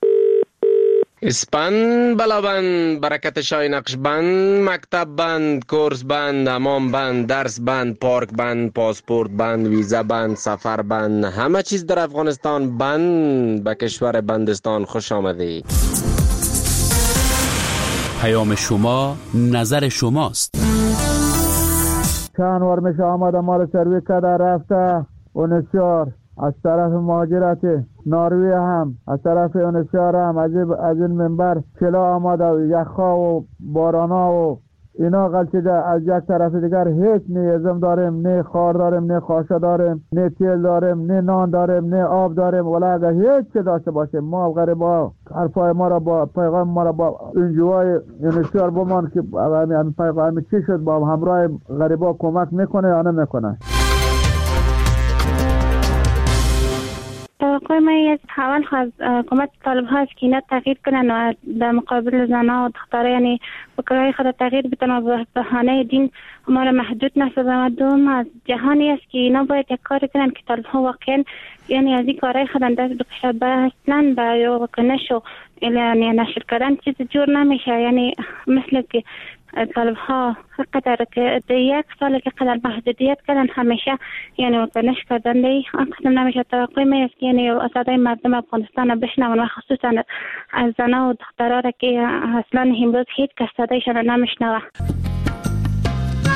اسپن بلابند، برکت شای نقش بند، مکتب بند، کورس بند، امام بند، درس بند، پارک بند، پاسپورت بند، ویزا بند، سفر بند، همه چیز در افغانستان بند. به کشور بندستان خوش آمدی. پیام شما نظر شماست. چند وار میشه آمده مال سروی کده رفته اونسیار از طرف مهاجرت ناروی هم از طرف اونسیار هم از این منبر چلا آمده و یخها و بارانا و اینا غلطیده. از یک طرف دیگر هیچ نه ازم داریم، نه خار داریم، نه خاشه داریم، نه تیل داریم، نه نان داریم، نه آب داریم. ولی اگر هیچ چه داشته باشیم ما غریبا حرفای ما را با پیغام ما را با انجوای انشار بمان که همین پیغام چی شد با همراه غریبا کمک میکنه یا نمیکنه. توقع ما از اول خواهد حکومت طالب ها است که اینا تغییر کنن و در مقابل زنها و دخترها یعنی بکرهای خود تغییر بدن و به بهانه دین ما را محدود نسازن. و دوم از جهانی است که اینا باید یک کاری کنن که طالب ها واقعا یعنی از این کارهای خود دست بکشد. به اصلا به واکنش و یعنی نشر کردن چیز جور نمیشه. یعنی مثل که طالب ها قدر که یک سال که قدر محدودیت کردن همیشه یعنی واکنش کردن دی آن قسم نمیشه. توقع می است یعنی صدای مردم افغانستان را بشنون و خصوصا از زنها و دخترها را که اصلا امروز هیچ کس صدایشان را نمیشنوه.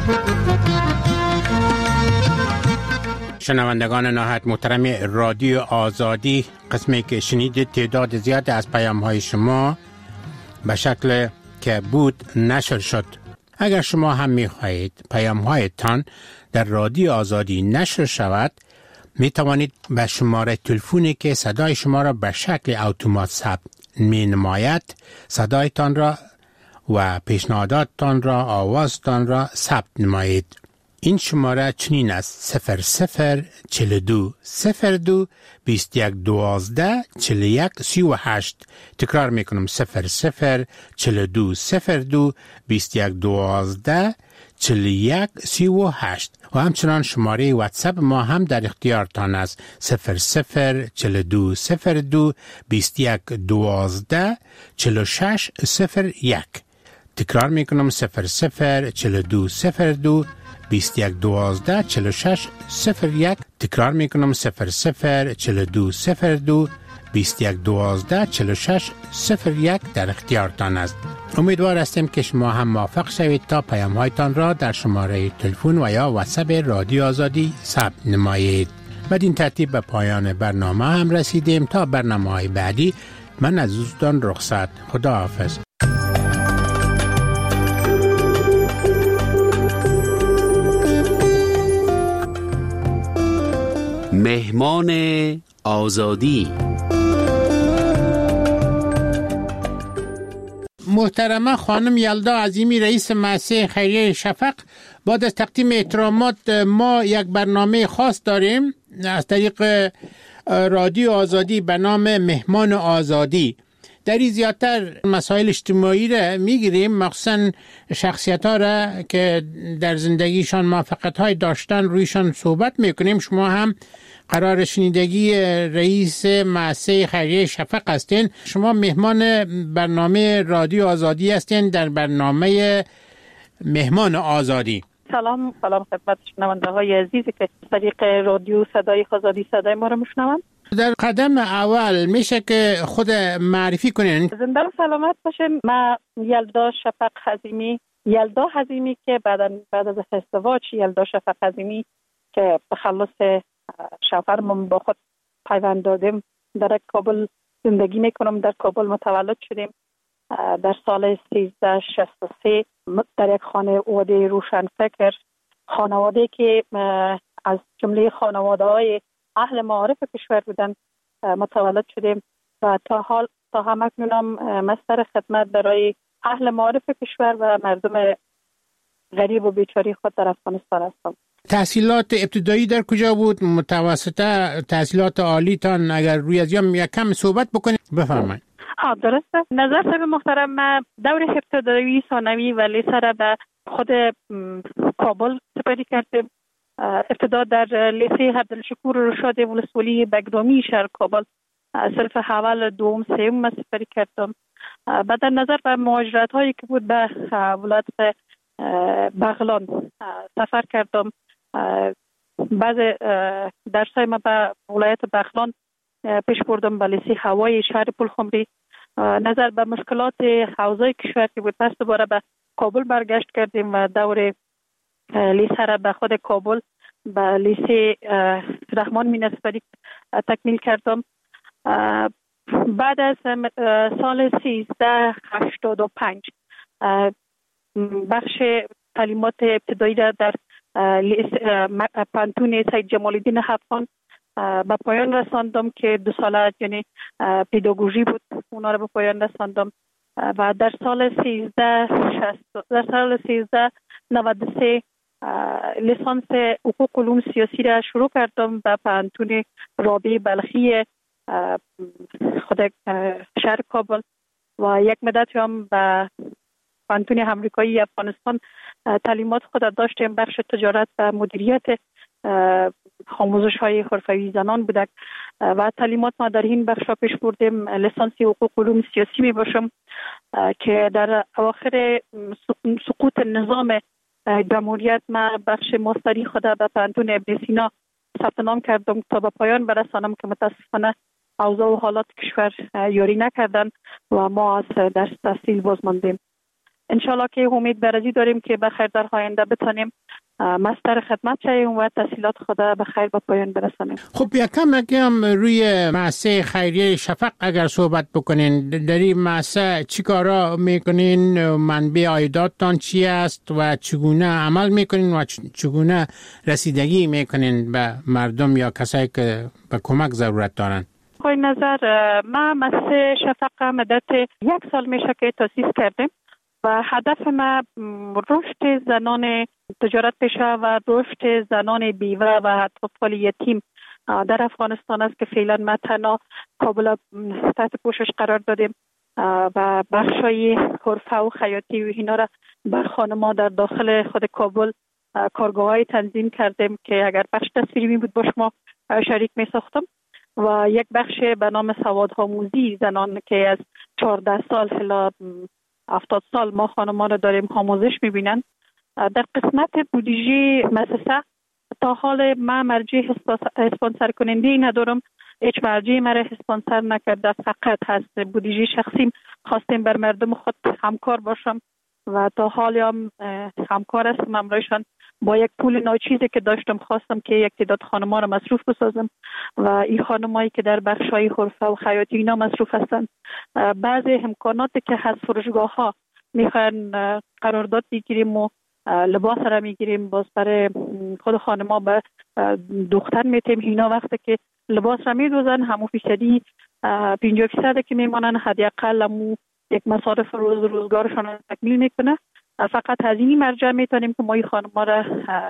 شنوندگان نهایت محترم رادیو آزادی، قسمی که شنیدید تعداد زیاد از پیام های شما به شکل که بود نشر شد. اگر شما هم می خواهید پیام هایتان در رادیو آزادی نشر شود، می توانید به شماره تلفنی که صدای شما را به شکل اتومات ثبت می نماید صدایتان را و پیشنهاداتتان را، آوازتان را ثبت نمایید. این شماره چنین است: صفر صفر چل دو صفر دو بیست یک دوازده چل یک سی و هشت. تکرار میکنم: صفر صفر چل دو صفر دو بیست یک دوازده چل یک سی و هشت. و همچنان شماره واتساپ ما هم در اختیارتان است: صفر صفر چل دو صفر دو بیست یک دوازده چل شش صفر یک. تکرار میکنم: صفر صفر چل دو صفر دو بیست یک دوازده چل شش صفر یک. تکرار میکنم: صفر صفر چل دو صفر دو بیست یک دوازده چل شش صفر یک در اختیارتان است. امیدوار هستیم که شما هم موفق شوید تا پیام هایتان را در شماره تلفن و یا واتساپ رادیو آزادی ثبت نمایید. بدین ترتیب به پایان برنامه هم رسیدیم. تا برنامه های بعدی من از دوستان رخصت. خدا حافظ. مهمان آزادی. محترمه خانم یلدا عظیمی، رئیس مؤسسه خیریه شفق، بعد از تقدیم احترامات ما یک برنامه خاص داریم از طریق رادیو آزادی به نام مهمان آزادی. در این زیادتر مسائل اجتماعی را میگیریم، مخصوصا شخصیت ها را که در زندگیشان موفقیت های داشتن رویشان صحبت میکنیم. شما هم قرار شنیدگی رئیس مؤسسه خیریه شفق هستین. شما مهمان برنامه رادیو آزادی هستین در برنامه مهمان آزادی. سلام سلام خدمت شنونده های عزیزی که طریق رادیو صدای آزادی صدای ما رو میشنوند. در قدم اول میشه که خود معرفی کنین. زنده و سلامت باشین. من یلدا شفق حزیمی، یلدا حزیمی که بعد بعد از ازدواج یلدا شفق حزیمی که تخلص شوهرم با خود پیوند دادیم، در کابل زندگی میکنم. در کابل متولد شدیم. در سال سیزده شصت و سه در یک خانواده روشنفکر، خانواده که از جمله خانواده های اهل معارف کشور بودن متولد شدیم و تا حال تا همکنونم مستر خدمت برای اهل معارف کشور و مردم غریب و بیچاره خود در افغانستان هستم. تحصیلات ابتدایی در کجا بود؟ متوسطه، تحصیلات عالیتان اگر روی از یام یک کم صحبت بکنید بفرمایید. ها درسته. نظر صاحب محترم، من دور ابتدایی، ثانوی و لیسه را به خود کابل سپری کردم. ابتدا در لیسه عبدالشکور رشاد ولسوالی بگرامی شهر کابل صرف اول، دوم، سوم سپری کردم. بعد در نظر به مهاجرت هایی که بود به ولایت بغلان سفر کردم. بعض درسای ما به ولایت بغلان پیش بردم به لیسه هوایی شهر پلخمری. نظر به مشکلات حوزه کشور که بود پس دوباره به کابل برگشت کردیم و دور لیسه را به خود کابل به لیسه رحمان مینسپری تکمیل کردم. بعد از سال سیزده هشتاد و پنج بخش تعلیمات ابتدایی را در پانتون سید جمال الدین افغان به پایان رساندم که دو ساله یعنی پداگوژی بود، اونا را به پایان رساندم و در سال سیزده شصت در سال سیزده نود و سه لیسانس حقوق علوم سیاسی را شروع کردم به پانتون رابعه بلخی خود شهر کابل و یک مدت هم به پانتون امریکایی افغانستان تعلیمات خود داشتیم. بخش تجارت و مدیریت آموزش های حرفه‌ای زنان بودک و تعلیمات ما در این بخش پیش بردیم. لیسانس حقوق علوم سیاسی می باشم که در اواخر سقوط نظام جمهوریت ما بخش ماستری خود به پانتون ابن سینا ثبت نام کردم تا به پایان برسانم که متاسفانه اوضاع و حالات کشور یاری نکردن و ما از درس تحصیل باز ماندیم. انشالله که امید برازی داریم که بخیر در آینده بتونیم مستر خدمت شویم و تحصیلات خود بخیر به پایان برسانیم. خب یکم یکم روی مؤسسه خیریه شفق اگر صحبت بکنین، در این مؤسسه چی کارا میکنین؟ منبع عایداتتان چی است و چگونه عمل میکنین و چگونه رسیدگی میکنین به مردم یا کسایی که به کمک ضرورت دارن؟ خواهی نظر ما مؤسسه شفق مدت یک سال میشه که تاسیس کردیم و هدف ما رشد زنان تجارت پیشه و رشد زنان بیوه و اطفال یتیم در افغانستان است که فعلا ما تنها کابل تحت پوشش قرار دادیم و بخشای حرفه و خیاطی و اینا را بر خانم‌ها در داخل خود کابل کارگاه‌های تنظیم کردیم که اگر بخش تصویری بود با شما شریک می ساختم و یک بخش به نام سوادآموزی زنان که از چهارده سال الی هفتاد سال ما خانمان را داریم آموزش می‌بینند. در قسمت بودجه مؤسسه تا حال ما مرجع اسپانسر کننده ندارم، هیچ مرجع مرا اسپانسر نکرده، فقط هست بودجه شخصیم خواستیم بر مردم خود همکار باشم و تا حال هم همکار هستم امرایشان با یک پول ناچیزی که داشتم خواستم که یک تعداد خانم‌ها را مصروف بسازم و این خانمایی که در بخش‌های حرفه و خیاطی اینا مصروف هستند بعضی امکاناتی که هست فروشگاه‌ها میخوان قرارداد بگیریم و لباس را میگیریم باز برای خود خانم‌ها به دختر میتیم اینا وقتی که لباس را میدوزن همون فیصدی پنجاه فیصد که میمانن حداقل همون یک مصارف روز روزگارشان را تکمیل میکنه. فقط از این مرجع میتونیم که ما این خانم‌ها را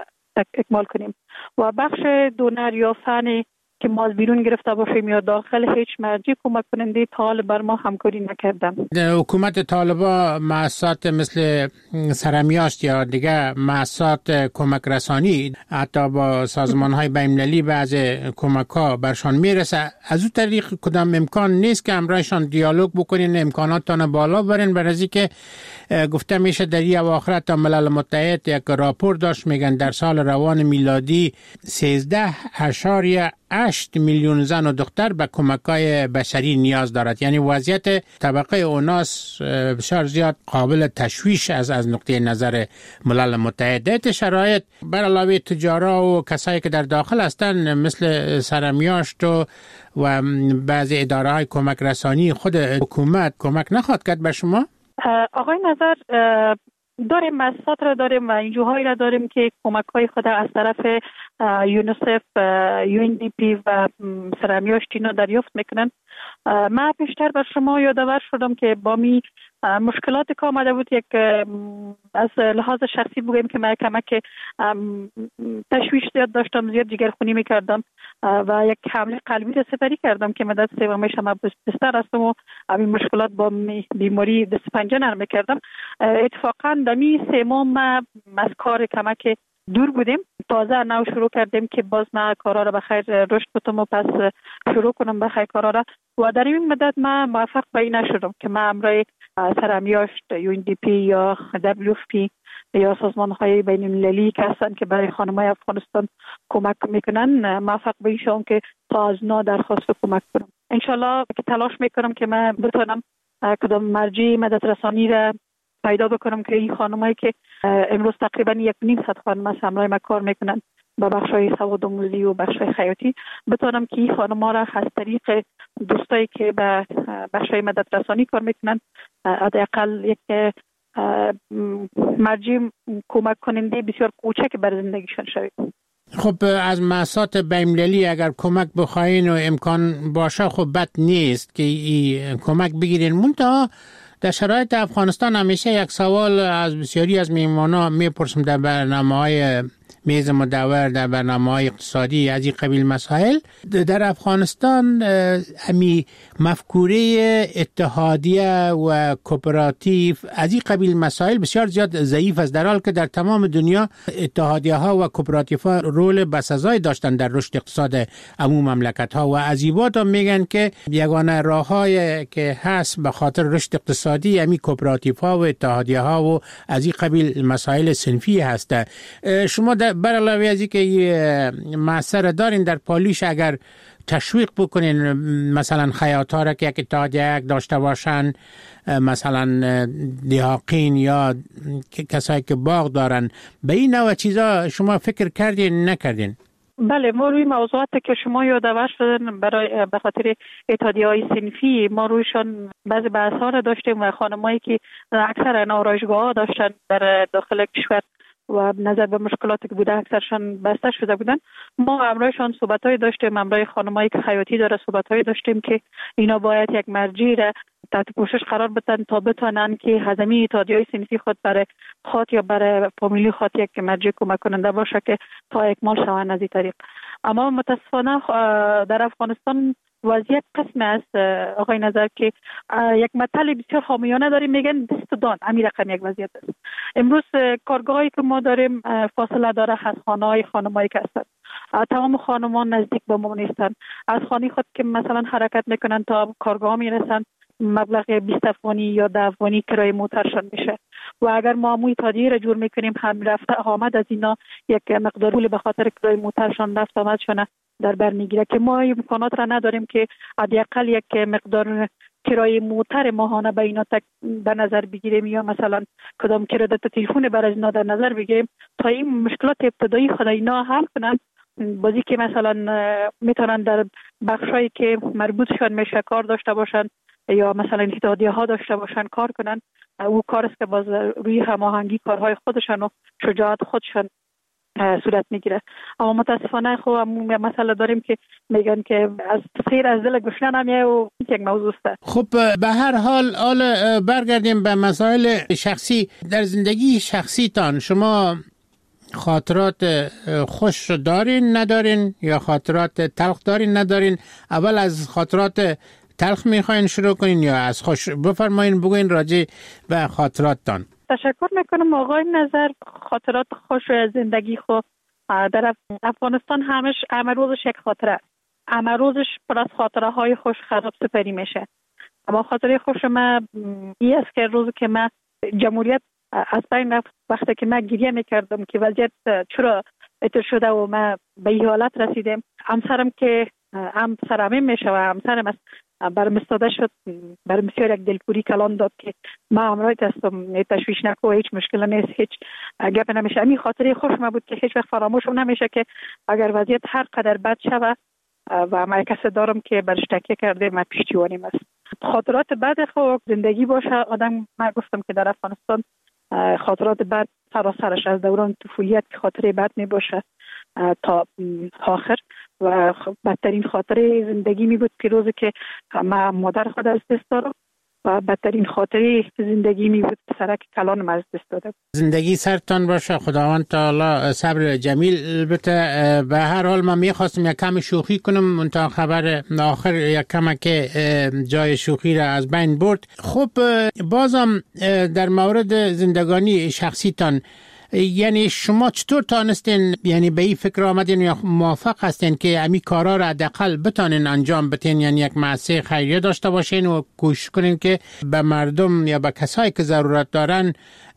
اکمال کنیم و بخش دونر یا فنی که ما از بیرون گرفته باشیم یا داخل هیچ مرجع کمک کننده تا حال بر ما همکاری نکردن. حکومت طالبان مؤسسات مثل سرمیاشت یا دیگه مؤسسات کمک رسانی حتی با سازمان‌های بین‌المللی بعض کمک‌ها برشان میرسه، از اون طریق کدام امکان نیست که امرایشان دیالوگ بکنین، امکاناتتان بالا برین؟ برای که گفته میشه در این اواخر تا ملل متحد یک راپور داشت میگن در سال روان میلادی سیزده اشاریه هشت میلیون زن و دختر به کمک‌های بشری نیاز دارد. یعنی وضعیت طبقه اوناس بسیار زیاد قابل تشویش از از نقطه نظر ملل متحد. شرایط بر علاوه تجارا و کسایی که در داخل هستند مثل سرمیاشت و و بعضی اداره‌های کمک رسانی خود حکومت کمک نخواهد کرد به شما؟ آقای نظر داریم مؤسسات را داریم و انجوهایی را داریم که کمک های خود از طرف یونیسف، یو ان دی پی و سرمیاشت اینا دریافت میکنن. من پیشتر بر شما یادآور شدم که با می مشکلات که آمده بود، یک از لحاظ شخصی بگیم که من کمک تشویش زیاد داشتم، زیاد جگرخونی میکردم و یک حمله قلبی را سپری کردم که مدت سومش هم بستر هستم و این مشکلات با بیماری دست پنجه نرم میکردم. اتفاقا دمی سوم ما از کار کمک دور بودیم، تازه نو شروع کردیم که باز ما کارا را بخیر رشد بتم و پس شروع کنم بخیر کارا را و در این مدت ما موفق به این نشدم که ما امرای سرمیاشت، یو ان دی پی یا دبلیو اف پی یا سازمان های بین المللی که هستن که برای خانم‌های افغانستان کمک میکنن موفق به این شدم که تا از نو درخواست کمک کنم. انشالله که تلاش میکنم که من بتونم کدام مرجع مدد رسانی را پیدا بکنم که این خانمایی که امروز تقریبا یک نیم صد خانم از همراه ما کار میکنن با بخشای سوادآموزی و بخشای خیاطی بتونم که این خانم‌ها را از طریق دوستایی که به بخشای مدد رسانی کار میکنن حداقل یک مرجع کمک کننده بسیار کوچک بر زندگیشان شوید. خب از مؤسسات بین‌المللی اگر کمک بخواین و امکان باشه خب بد نیست که این کمک بگیرین. منتها در شرایط افغانستان همیشه یک سوال از بسیاری از میهمانان میپرسم در برنامه‌های میز مدور، در برنامه‌های اقتصادی از این قبیل مسائل. در افغانستان امی مفکوره اتحادیه و کوپراتیو از این قبیل مسائل بسیار زیاد ضعیف است، در حالی که در تمام دنیا اتحادیه ها و کوپراتیو ها رول بسزای داشتن در رشد اقتصاد عموم مملکت ها و از این بعد میگن که یگانه راه‌های که هست به خاطر رشد اقتصادی امی کوپراتیو ها و اتحادیه ها و از این قبیل مسائل صنفی هست. شما در بر علاوه از که معصر دارین در پالیش، اگر تشویق بکنین مثلا خیاطا را که یک اتحادیه داشته باشن، مثلا دیهاقین یا کسایی که باغ دارن، به این نوع چیزا شما فکر کردین نکردین؟ بله، ما روی موضوعات که شما یادآور شدن برای به خاطر اتحادیه‌های صنفی ما رویشان بعضی بحث‌ها را داشتیم و خانمایی که اکثر آرایشگاه‌ها داشتن در داخل کشور و نظر به مشکلاتی که بوده اکثرشان بسته شده بودن، ما امرایشان صحبت‌های داشتیم، امرای خانمایی که خیاطی داره صحبت‌های داشتیم که اینا باید یک مرجع را تحت پوشش قرار بدن تا بتونن که هزینه اتحادیه‌های صنفی خود برای خود یا برای فامیلی خود یک مرجع کمک کننده باشه که تا اکمال شوند از این طریق. اما متاسفانه در افغانستان وضعیت قسم است آقای نظر که یک مطلب بسیار حامیانه داریم، میگن دست دان، همین رقم یک وضعیت است. امروز کارگاهایی که ما داریم فاصله داره از خانه‌های خانمایی که هستند، تمام خانمان نزدیک به ما نیستند، از خانه خود که مثلا حرکت میکنن تا کارگاه میرسن مبلغ بیست افغانی یا ده افغانی کرایه موترشان میشه و اگر ما عموی تادیه را جور میکنیم هم رفته آمد از اینا یک مقدار پول به خاطر کرایه موترشان رفت آمدشان در بر میگیره که ما امکانات را نداریم که حداقل یک مقدار کرایه موتر ماهانه به اینا در نظر بگیریم یا مثلا کدام کردت تلفن برای اینا در نظر بگیریم تا این مشکلات ابتدایی خود اینا حل کنن. بازی که مثلا میتونن در بخشایی که مربوطشان میشه کار داشته باشن یا مثلا اتحادیه ها داشته باشن کار کنن، او کار است که باز روی هماهنگی کارهای خودشان و شجاعت خودشان صورت میگیره. اما متاسفانه خب مسئله داریم که میگن که از خیر از دل گشنه نمیه و یک موضوع است. خب به هر حال حال برگردیم به مسائل شخصی. در زندگی شخصی تان شما خاطرات خوش دارین ندارین یا خاطرات تلخ دارین ندارین؟ اول از خاطرات تلخ میخواین شروع کنین یا از خوش؟ بفرمایین بگوین راجع به خاطراتتان. تشکر میکنم آقای نظر. خاطرات خوش زندگی خو در افغانستان همش همه روزش یک خاطره است، همه روزش پر از خاطره های خوش خراب سپری میشه. اما خاطره خوش ما این است که روزی که من جمهوریت از بین رفت، وقتی که من گریه میکردم که وضعیت چرا اتر شده و من به این حالت رسیدم، همسرم که هم سرمیم میشه و همسرم است برم استاده شد، برم بسیار یک دلپوری کلان داد که ما امرایت هستم، تشویش نکو، هیچ مشکل نیست، هیچ گپ نمیشه. همین خاطره خوش ما بود که هیچ وقت فراموشم نمیشه که اگر وضعیت هر قدر بد شود و ما کسی دارم که برش تکیه کرده ما پشتیبانیم است. خاطرات بد خو زندگی باشه آدم، ما گفتم که در افغانستان خاطرات بد سراسرش از دوران طفولیت که خاطره بد می باشه تا آخر و بدترین خاطره زندگی می بود که روزی که ما مادر خود از دست دارم و بدترین خاطره زندگی می بود سرک کلانم از دست دادم. زندگی سرتان باشه، خداوند تعالی صبر جمیل بده. به هر حال من میخواستم یک کم شوخی کنم تا خبر آخر یک کم که جای شوخی را از بین برد. خب بازم در مورد زندگانی شخصیتان، یعنی شما چطور تانستین یعنی به این فکر آمدین یا موافق هستین که امی کارا را حداقل بتانین انجام بتین، یعنی یک مؤسسه خیریه داشته باشین و کوشش کنین که به مردم یا به کسایی که ضرورت دارن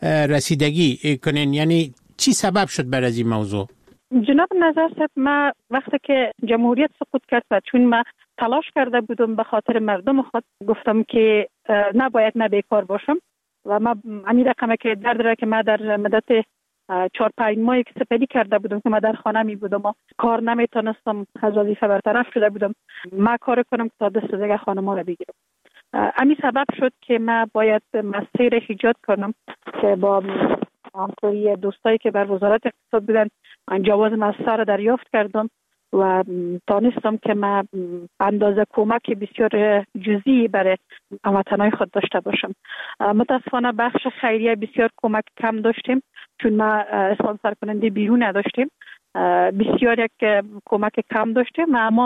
رسیدگی کنین؟ یعنی چی سبب شد بر از این موضوع؟ جناب نظر صاحب، ما وقتی که جمهوریت سقوط کرد و چون ما تلاش کرده بودم به خاطر مردم خود، گفتم که نباید من بیکار باشم و ما همین رقمه که درد را که ما در مدت چهار پنج ماهی که سپری کرده بودم که ما در خانه می بودم و کار نمیتونستم، از وظیفه برطرف شده بودم، ما کار کنم تا دست دیگه خانما را بگیرم. همین سبب شد که ما باید مسیر ایجاد کنم که با همکاری دوستایی که بر وزارت اقتصاد بودن جواز مؤسسه را دریافت کردم و دانستم که ما اندازه کمک بسیار جزئی برای هموطنان خود داشته باشم. متاسفانه بخش خیریه بسیار کمک کم داشتیم چون ما اسپانسر کننده بیرون نداشتیم، بسیار یک کمک کم داشتیم، اما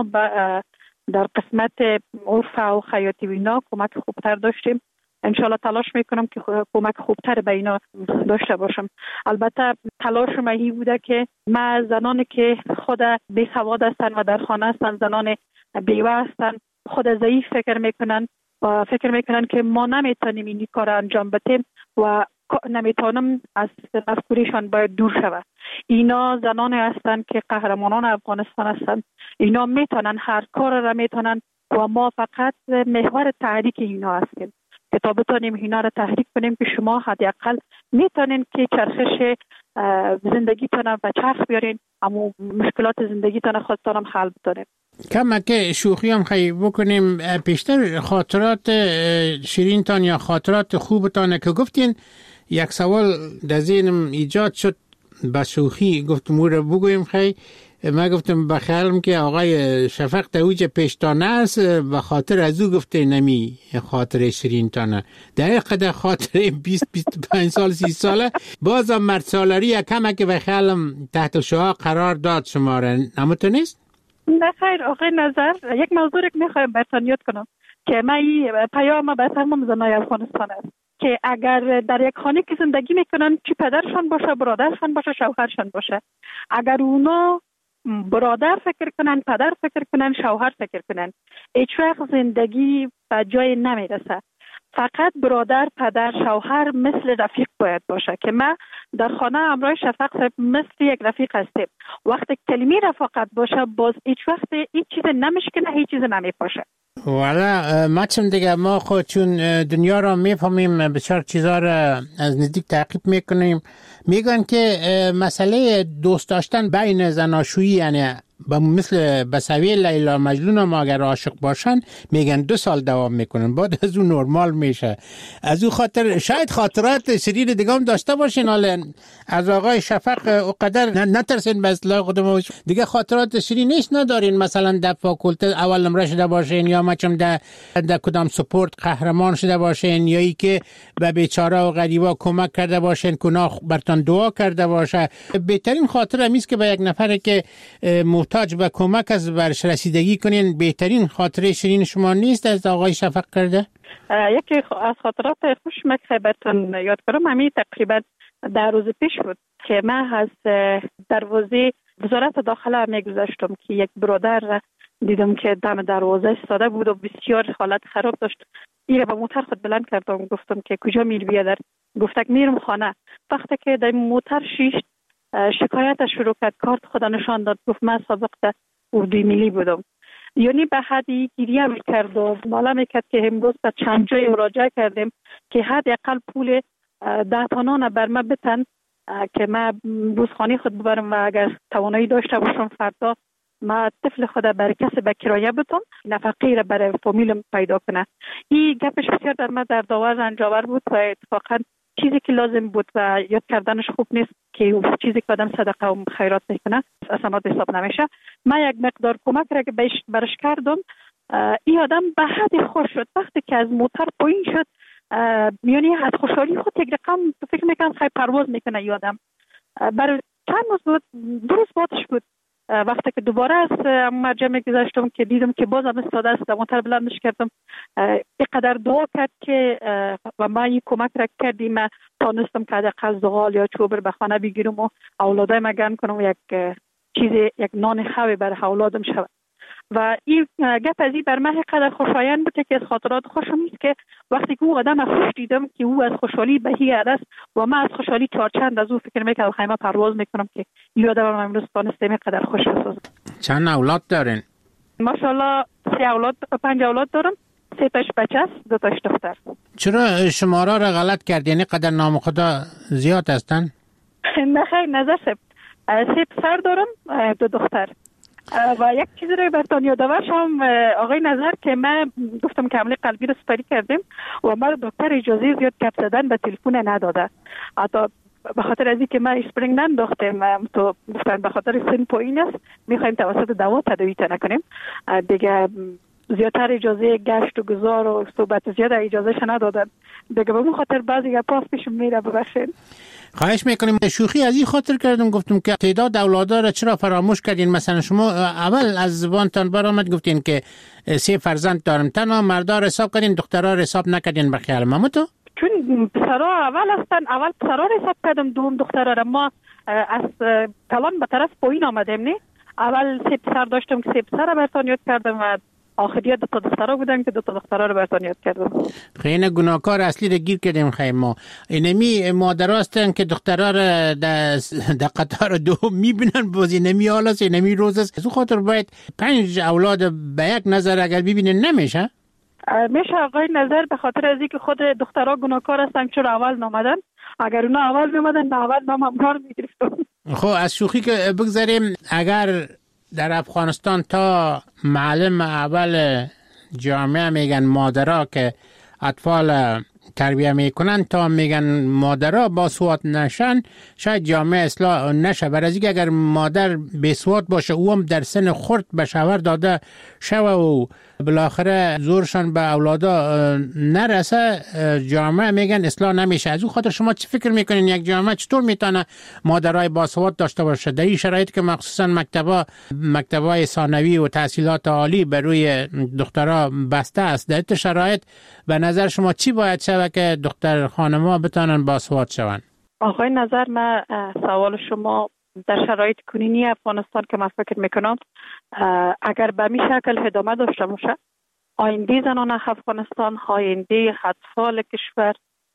در قسمت عرف و خیاطی و اینا کمک خوبتر داشتیم. انشالله تلاش میکنم که کمک خوبتر به اینا داشته باشم. البته تلاش ما این بوده که ما زنانی که خود بی سواد هستن و در خانه هستن، زنان بیوه هستن، خود ضعیف فکر میکنن و فکر میکنن که ما نمیتونیم این کار انجام بدیم و نمیتونم از مفکوریشان باید دور شود. اینا زنانی هستند که قهرمانان افغانستان هستند. اینا میتونن هر کار را میتونن و ما فقط محور تحریک اینا هستیم که تا بتونیم اینا را تحریک کنیم که شما حداقل میتونین که چرخش زندگیتون به چرخ بیارین، اما مشکلات زندگیتون خودتون هم حل بتونین. کم که شوخی هم خیلی بکنیم، پیشتر خاطرات شیرینتان یا خاطرات خوبتان که گفتین، یک سوال در ذهنم ایجاد شد با شوخی، گفتم او را بگویم. خیلی ما گفتم بخیالم که آقای شفق دویج پیشتانه است، به خاطر از او گفته نمی خاطر شیرینتانه. در قدر خاطر بیست بیست و پنج سال سی ساله بازم مرد سالاری کمه که بخیالم تحت شعاع قرار داد شما را، نموتو نیست؟ نه خیر آقای نظر، یک موضوع که میخوایم برتان یاد کنم که من این پیام به تمام زنای افغانستان است که اگر در یک خانه که زندگی میکنن، چی پدرشان باشه، برادرشان باشه، شوهرشان باشه، اگر اونا برادر فکر کنن، پدر فکر کنن، شوهر فکر کنن، هیچ وقت زندگی به جای نمیرسه. فقط برادر، پدر، شوهر مثل رفیق باید باشه که ما در خانه همراه شفق مثل یک رفیق هستیم. وقتی کلمه رفاقت باشه باز هیچ وقت هیچ چیز نمیشکنه، هیچ چیز نمیپاشه. والا ما چون دیگه ما خود چون دنیا را میفهمیم، بسیار چیزا را از نزدیک تعقیب میکنیم. میگن که مسئله دوست داشتن بین زناشویی، یعنی با مثل بسوی لیلا مجنون ما اگر عاشق باشن میگن دو سال دوام میکنن، بعد از اون نرمال میشه. از اون خاطر شاید خاطرات شریر دیگه هم داشته باشین، حالا از آقای شفق اقدر نترسین به اصلاح خودمون دیگه خاطرات شریر نیست ندارین، مثلا در فاکولته اول نمره شده باشین، یا مچم در در کدام سپورت قهرمان شده باشین، یا ای که به بیچاره و غریبا کمک کرده باشین، گناه برتان دعا کرده باشه. بهترین خاطر همیست که به یک نفر که محتاج به کمک از برش رسیدگی کنین، بهترین خاطره شیرین شما نیست از آقای شفق کرده؟ یکی از خاطرات خوش مکه برتون یاد کنم، همین تقریبا در روز پیش بود که من از دروازه وزارت داخله میگذشتم که یک برادر دیدم که دم دروازه ایستاده بود و بسیار حالت خراب داشت. این به موتر خود بلند کردم، گفتم که کجا میری بیادر؟ گفتک میرم خانه. وقتی که در موتر شیشت شکایتش شروع کرد، کارت خدا نشان داد، گفت من سابق در اردوی ملی بودم. یعنی به حدی گریه میکرد و مالا میکرد که امروز به چند جای مراجعه کردیم که حداقل پول ده تانان بر من بتن که من روزخانه خود ببرم و اگر توانایی داشته باشم فردا ما طفل خود برای کسی به کرایه بتم، نفقه را برای فامیلم پیدا کنه. این گپش بسیار در من در داور رنجاور بود و اتفاقا چیزی که لازم بود و یاد کردنش خوب نیست که چیزی که آدم صدقه و خیرات میکنه اصلا حساب نمیشه. من یک مقدار کمک را که بهش برش کردم، این آدم به حد خوش شد. وقتی که از موتر پایین شد، میانی از خوشحالی خود یک رقم فکر میکنم خیلی پرواز میکنه این آدم. برای چند روز بود، دو روز بعدش بود وقتی که دوباره از مرجع میگذشتم که دیدم که باز هم استاده است، موتر بلندش کردم، اینقدر دعا کرد که و ما این کمک را کردیم، من تانستم که حداقل زغال یا چوبر به خانه بگیرم و اولادای گرم کنم و یک چیز، یک نان خوی برای اولادم شود. و این گپ از این بر من قدر خوشایند بود که از خاطرات خوشم نیست که وقتی که او آدم خوش دیدم که او از خوشحالی به هی است و من از خوشحالی چهار چند از او فکر میکنم خیمه پرواز میکنم که این آدم هم امروز دانستم قدر خوش بسازم. چند اولاد دارین؟ ماشاءالله سه اولاد، پنج اولاد دارم، سه تاش بچه است، دو تاش دختر. چرا شماره را غلط کردی؟ یعنی قدر نام خدا زیاد هستن؟ نه خیر نظر سه سه پسر دارم، دو دختر. و یک چیزی رو برتان یادآور شم آقای نظر که من گفتم که حمله قلبی رو سپری کردیم و ما دکتر اجازه زیاد گپ زدن به تلفن نداده، حتی به خاطر از اینکه ما اسپرینگ ننداختیم تو گفتن به خاطر سن پایین است میخوایم توسط دوا تداوی نکنیم دیگه، زیادتر اجازه گشت و گذار و صحبت زیاد اجازهش ندادن دیگه، به اون خاطر بعضی گپا پیش میره. ببخشید. خواهش میکنیم. شوخی از این خاطر کردم، گفتم که تعداد اولادا را چرا فراموش کردین؟ مثلا شما اول از زبانتان برآمد گفتین که سه فرزند دارم، تنها مردا را حساب کردین، دخترها را حساب نکردین. به خیال ما تو چون پسرها اول هستن، اول پسرها را حساب کردم، دوم دخترها را. ما از کلان به طرف پایین آمدیم، نه اول سه پسر داشتم که سه پسر را برتان یاد کردم و آخریت دو تا دخترها بودن که دو تا دخترها رو براتون یاد کردم. خیلی گناهکار اصلی رو گیر کردیم خیلی ما. اینمی مادر هستن که دخترها رو در قطار دو میبینن بازی نمی حال است اینمی روز است. از خاطر باید پنج اولاد به یک نظر اگر ببینن نمیشه؟ میشه آقای نظر، به خاطر از اینکه خود دخترها گناهکار هستن چرا اول نامدن. اگر اونا اول نامدن به اول نام هم کار میگرفتم. خب از شوخی که بگذاریم، اگر در افغانستان تا معلم اول جامعه میگن مادرها که اطفال تربیه میکنن تا میگن مادرها با سواد نشن، شاید جامعه اصلاح نشه. برای اینکه اگر مادر بی سواد باشه او هم در سن خرد به شوهر داده شوه و بالاخره زورشان به اولادا نرسه، جامعه میگن اصلاح نمیشه. از اون خاطر شما چی فکر میکنین یک جامعه چطور میتونه مادرای با سواد داشته باشه در این شرایط که مخصوصا مکتبا مکتبای ثانوی و تحصیلات عالی بر روی دخترها بسته است؟ در این شرایط به نظر شما چی باید شود که دختر خانم‌ها بتونن با سواد شوند؟ آقای نظر، من سوال شما در شرایط کنونی افغانستان که من فکر میکنم اگر به می شکل ادامه داشته باشه، آینده زنان افغانستان، آینده اطفال کشور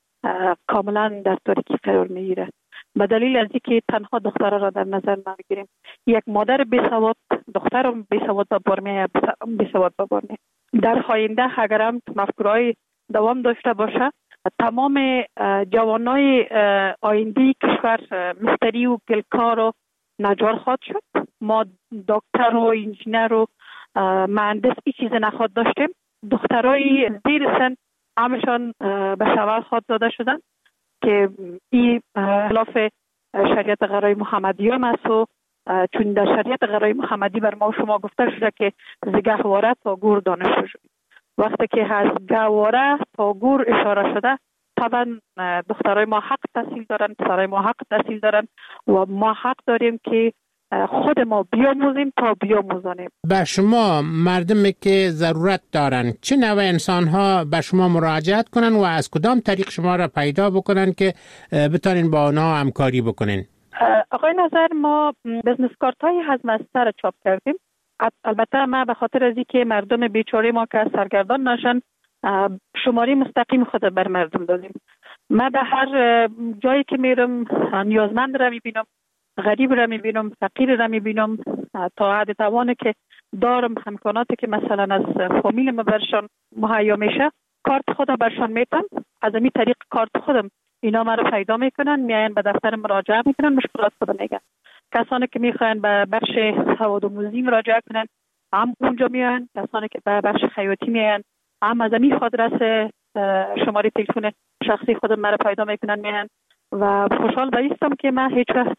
کاملا در تاریکی قرار میگیره. به دلیل از اینکه تنها دخترها را در نظر نمیگیریم، یک مادر بیسواد دختر بیسواد به بار میآید، بیسواد به بار میآید. در آینده اگر هم مفکورهای دوام داشته باشه، تمام جوانای آینده کشور مستری و گلکار و نجار خواهد شد. ما دکتر و انجینر و مهندس این چیز نخواهد داشتیم. دخترای زیر سن همشان به شوهر خواهد داده شدن که این خلاف شریعت غرای محمدی هم است و چون در شریعت غرای محمدی بر ما شما گفته شده که ز گهواره تا گور دانشجو شد. وقتی که از گهواره تا گور اشاره شده، طبعا دخترای ما حق تحصیل دارن، پسرای ما حق تحصیل دارن و ما حق داریم که خود ما بیاموزیم تا بیاموزانیم. به شما مردمی که ضرورت دارن چه نوع انسان ها به شما مراجعت کنن و از کدام طریق شما را پیدا بکنن که بتانین با آنها همکاری بکنین؟ آقای نظر، ما بزنس کارت های هضم را چاپ کردیم. البته ما به خاطر از اینکه مردم بیچاره ما که سرگردان نشن، شماره مستقیم خود بر مردم دادیم. من به هر جایی که میرم نیازمند را میبینم، غریب را میبینم، فقیر را میبینم، تا حد توانه که دارم امکاناتی که مثلا از فامیل ما برشان مهیا میشه، کارت خودم برشان میتم. از این طریق کارت خودم اینا ما رو پیدا میکنن، میاین به دفتر مراجعه میکنن، مشکلات خودم میگن. کسانی که میخواین به بخش سوادآموزی مراجعه کنن هم اونجا میان، کسانی که به بخش خیاطی میان هم از این آدرس شماره تلفن شخصی خودم مرا پیدا میکنن میان. و خوشحال بایستم که ما هیچ وقت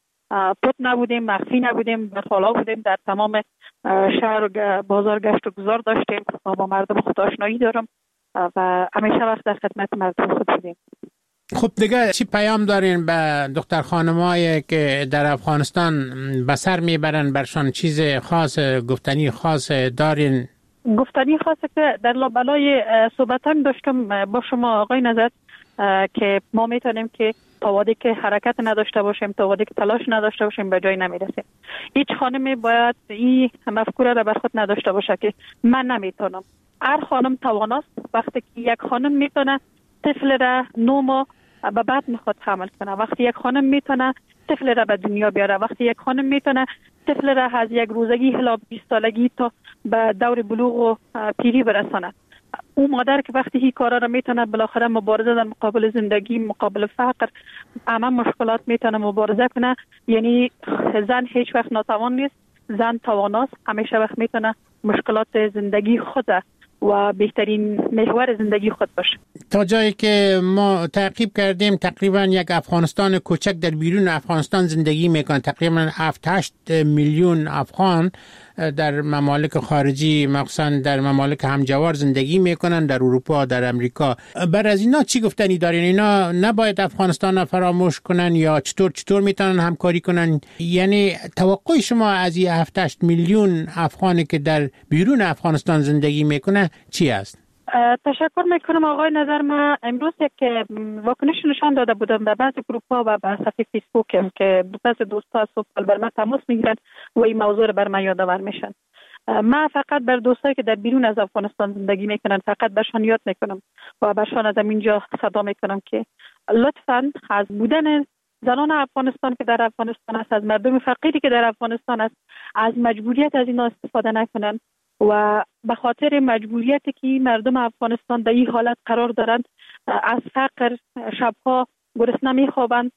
پت نبودیم، مخفی نبودیم، در حالا بودیم، در تمام شهر و بازار گشت و گذار داشتیم و با مردم خود آشنایی دارم و همیشه وقت در خدمت مردم خود بودیم. خب دیگه چی پیام دارین به دختر خانمایی که در افغانستان به سر میبرن؟ برشان چیز خاص گفتنی خاص دارین؟ گفتنی خاصه که در لابلای صحبتم داشتم با شما آقای نظر که ما میتونیم که تا وقتی که حرکت نداشته باشیم، تا وقتی که تلاش نداشته باشیم به جای نمیرسیم. هیچ خانمی باید این مفکوره را بر خود نداشته باشه که من نمیتونم. هر خانم تواناست. وقتی که یک خانم میتونه طفل را نو ماه به بعد میخواد حمل کنه، وقتی یک خانم میتونه طفل را به دنیا بیاره، وقتی یک خانم میتونه طفل را از یک روزگی الی بیست سالگی تا به دور بلوغ و پیری برسانه، او مادر که وقتی هی کارا را میتونه بالاخره مبارزه در مقابل زندگی، مقابل فقر، همه مشکلات میتونه مبارزه کنه. یعنی زن هیچ وقت ناتوان نیست، زن تواناست، همیشه وقت میتونه مشکلات زندگی خود و بهترین محور زندگی خود باشه. تا جایی که ما تعقیب کردیم تقریبا یک افغانستان کوچک در بیرون افغانستان زندگی میکنن. تقریبا هفت هشت میلیون افغان در ممالک خارجی، مخصوصا در ممالک همجوار زندگی میکنن، در اروپا، در امریکا. بر از اینا چی گفتنی دارین؟ اینا نباید افغانستان را فراموش کنن یا چطور چطور میتونن همکاری کنن؟ یعنی توقع شما از این هفت هشت میلیون افغانی که در بیرون افغانستان زندگی میکنه چی است؟ تشکر میکنم آقای نظر. من امروز یک واکنش نشان داده بودم در بعضی گروپ ها و به صفحه فیسبوک که بعضی دوستا صبح بر من تماس میگیرن و این موضوع رو بر من یادآور میشن. من فقط بر دوستایی که در بیرون از افغانستان زندگی میکنن فقط برشان یاد میکنم و برشان از اینجا صدا میکنم که لطفاً از بودن زنان افغانستان که در افغانستان است، از مردم فقیری که در افغانستان است، از مجبوریت از اینا استفاده نکنن و به خاطر مجبوریتی که مردم افغانستان در این حالت قرار دارند، از فقر شبها گرسنه میخوابند،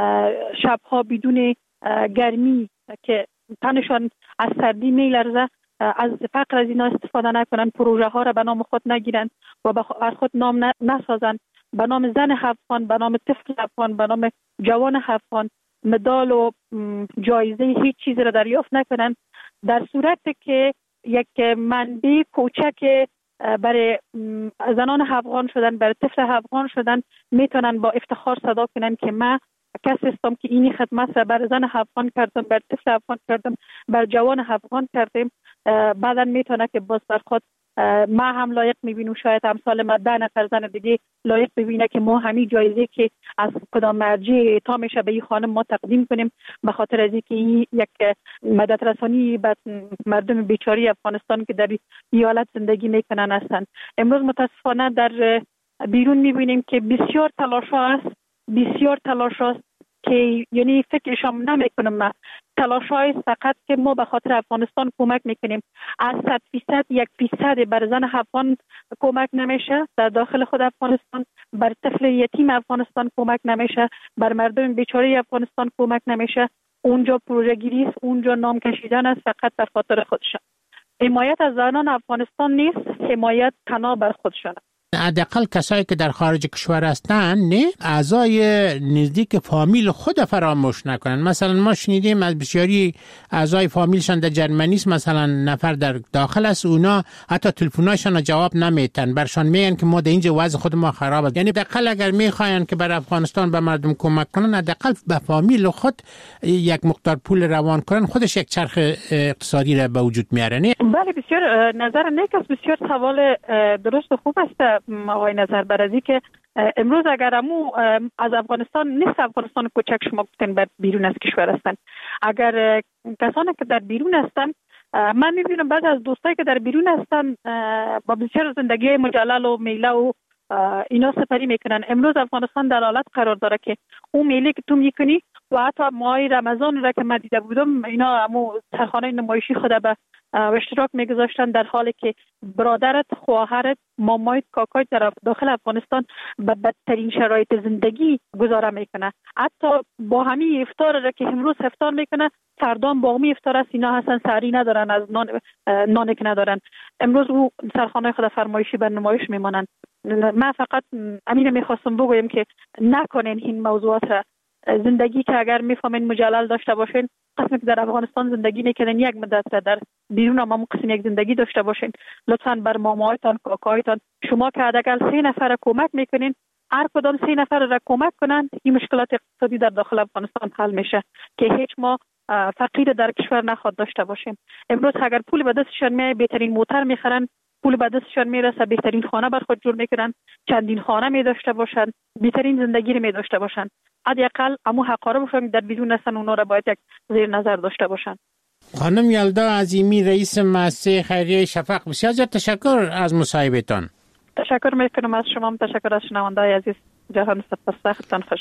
شبها بدون گرمی که تنشان از سردی میلرزه، از فقر از اینا استفاده نکنن، پروژه ها را به نام خود نگیرن و از خود نام نسازن، به نام زن افغان، به نام طفل افغان، به نام جوان افغان مدال و جایزه هیچ چیز را دریافت نکنن. در صورتی که یک منبع کوچک برای زنان افغان شدن، برای طفل افغان شدن، میتونن با افتخار صدا کنن که من کسی هستم که اینی خدمت را بر زن افغان کردم، بر طفل افغان کردم، بر جوان افغان کردم. بعدا میتونه که باز بر خود ما هم لایق میبینم، شاید امثال ما ده نفر زن دیگه لایق ببینه که ما همین جایزه که از کدام مرجع اعطا میشه به این خانم ما تقدیم کنیم، به خاطر از اینکه این یک مدد رسانی به مردم بیچاره افغانستان که در این حالت زندگی میکنن هستند. امروز متاسفانه در بیرون میبینیم که بسیار تلاش ها است، بسیار تلاش هاست که یعنی فکرشم نمیکنم. من تلاش های فقط که ما به خاطر افغانستان کمک میکنیم. از صد فیصد یک فیصد بر زن افغان کمک نمیشه در داخل خود افغانستان، بر طفل یتیم افغانستان کمک نمیشه، بر مردم بیچاره افغانستان کمک نمیشه. اونجا پروژه گیری است، اونجا نام کشیدن است فقط در خاطر خودشان. حمایت از زنان افغانستان نیست، حمایت تنها بر خودشان. حداقل کسایی که در خارج کشور هستن نه اعضای نزدیک فامیل خود فراموش نکنن. مثلا ما شنیدیم از بسیاری اعضای فامیلشان در جرمنی است، مثلا نفر در داخل است، اونا حتی تلفن‌هاشون جواب نمیتن، برشان میگن که ما در اینجا وضع خود ما خراب است. یعنی حداقل اگر میخواین که بر افغانستان به مردم کمک کنن، حداقل به فامیل خود یک مقدار پول روان کنن، خودش یک چرخ اقتصادی را به وجود میاره. بله بسیار نظر نیک است، بسیار سوال درست و خوب است آقای نظر برازی که امروز اگر امو از افغانستان نیست، افغانستان کوچک شما گفتن بر بیرون از کشور هستن، اگر کسانی که در بیرون هستن، من میبینم بعض از دوستایی که در بیرون هستن با بسیار زندگی مجلل و میله و اینا سپری میکنن. امروز افغانستان در حالت قرار داره که اون میله که تو میکنی و حتی ماه رمضان را که من دیده بودم، اینا امو سرخانه نمایشی خود به اشتراک میگذاشتن، در حالی که برادرت، خواهرت، مامایت، کاکایت در داخل افغانستان به بدترین شرایط زندگی گذاره میکنه. حتی با همین افطار را که امروز افطار میکنه، فردا باقی افطار است، اینا هستن سحری ندارن، از نان نان که ندارن. امروز او سرخانه خود فرمایشی بر نمایش میمانند. من فقط امین میخواستم بگویم که نکنین این موضوعات را. زندگی که اگر میفهمین مجلل داشته باشین، قسمی که در افغانستان زندگی میکنین یک مدت را در بیرون هم قسم یک زندگی داشته باشین، لطفاً بر مامایتان، کاکایتان، شما که حداقل سه نفر را کمک میکنین، هر کدام سه نفر را کمک کنند، این مشکلات اقتصادی در داخل افغانستان حل میشه که هیچ ما فقیر در کشور نخواد داشته باشیم. امروز اگر پول به دستشان میاد، بهترین موتر میخرن، پول به دستشان میرسه، بهترین خانه بر خود جور میکنن، چندین خانه می داشته باشن، بهترین زندگی رو می داشته باشن. حداقل امو حقاره باشن در بیرون هستن، اونا را باید یک زیر نظر داشته باشن. خانم یلدا عظیمی، رئیس مؤسسه خیریه شفق، بسیار زیاد تشکر از مصاحبهتان. تشکر میکنم از شما، تشکر از شنونده‌های عزیز. جهان سپاس، وقتتان خوش.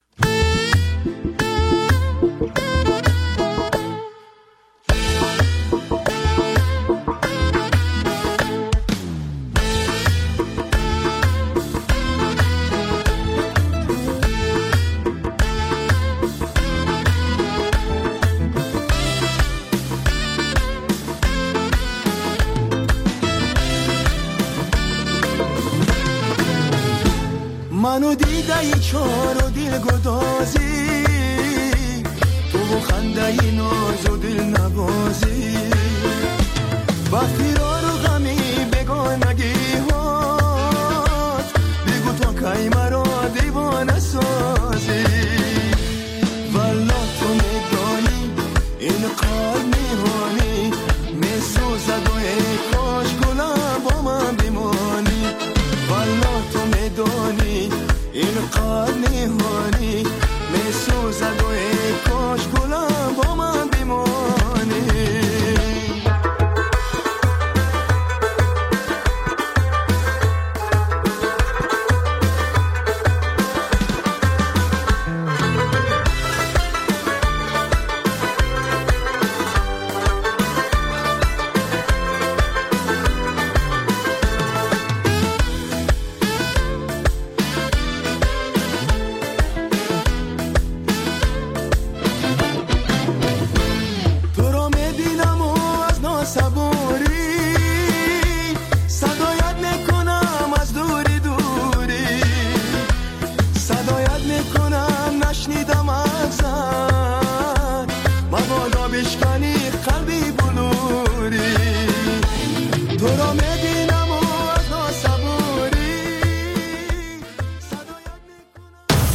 منو دیده ای چار و دل گدازی، تو و خنده ای ناز و دل نبازی، وقتی را رو غمی بگانگی هات، بگو تو که مرا دیوانه سازی. والا تو میدانی این قلب میهانی، میسوزد و ای کاش گلم با من بمانی. والا تو میدانی این قلب میهانی، میسوزد و ای کاش گلم با من بمانی. شکایت میکنم نشنیدم ازم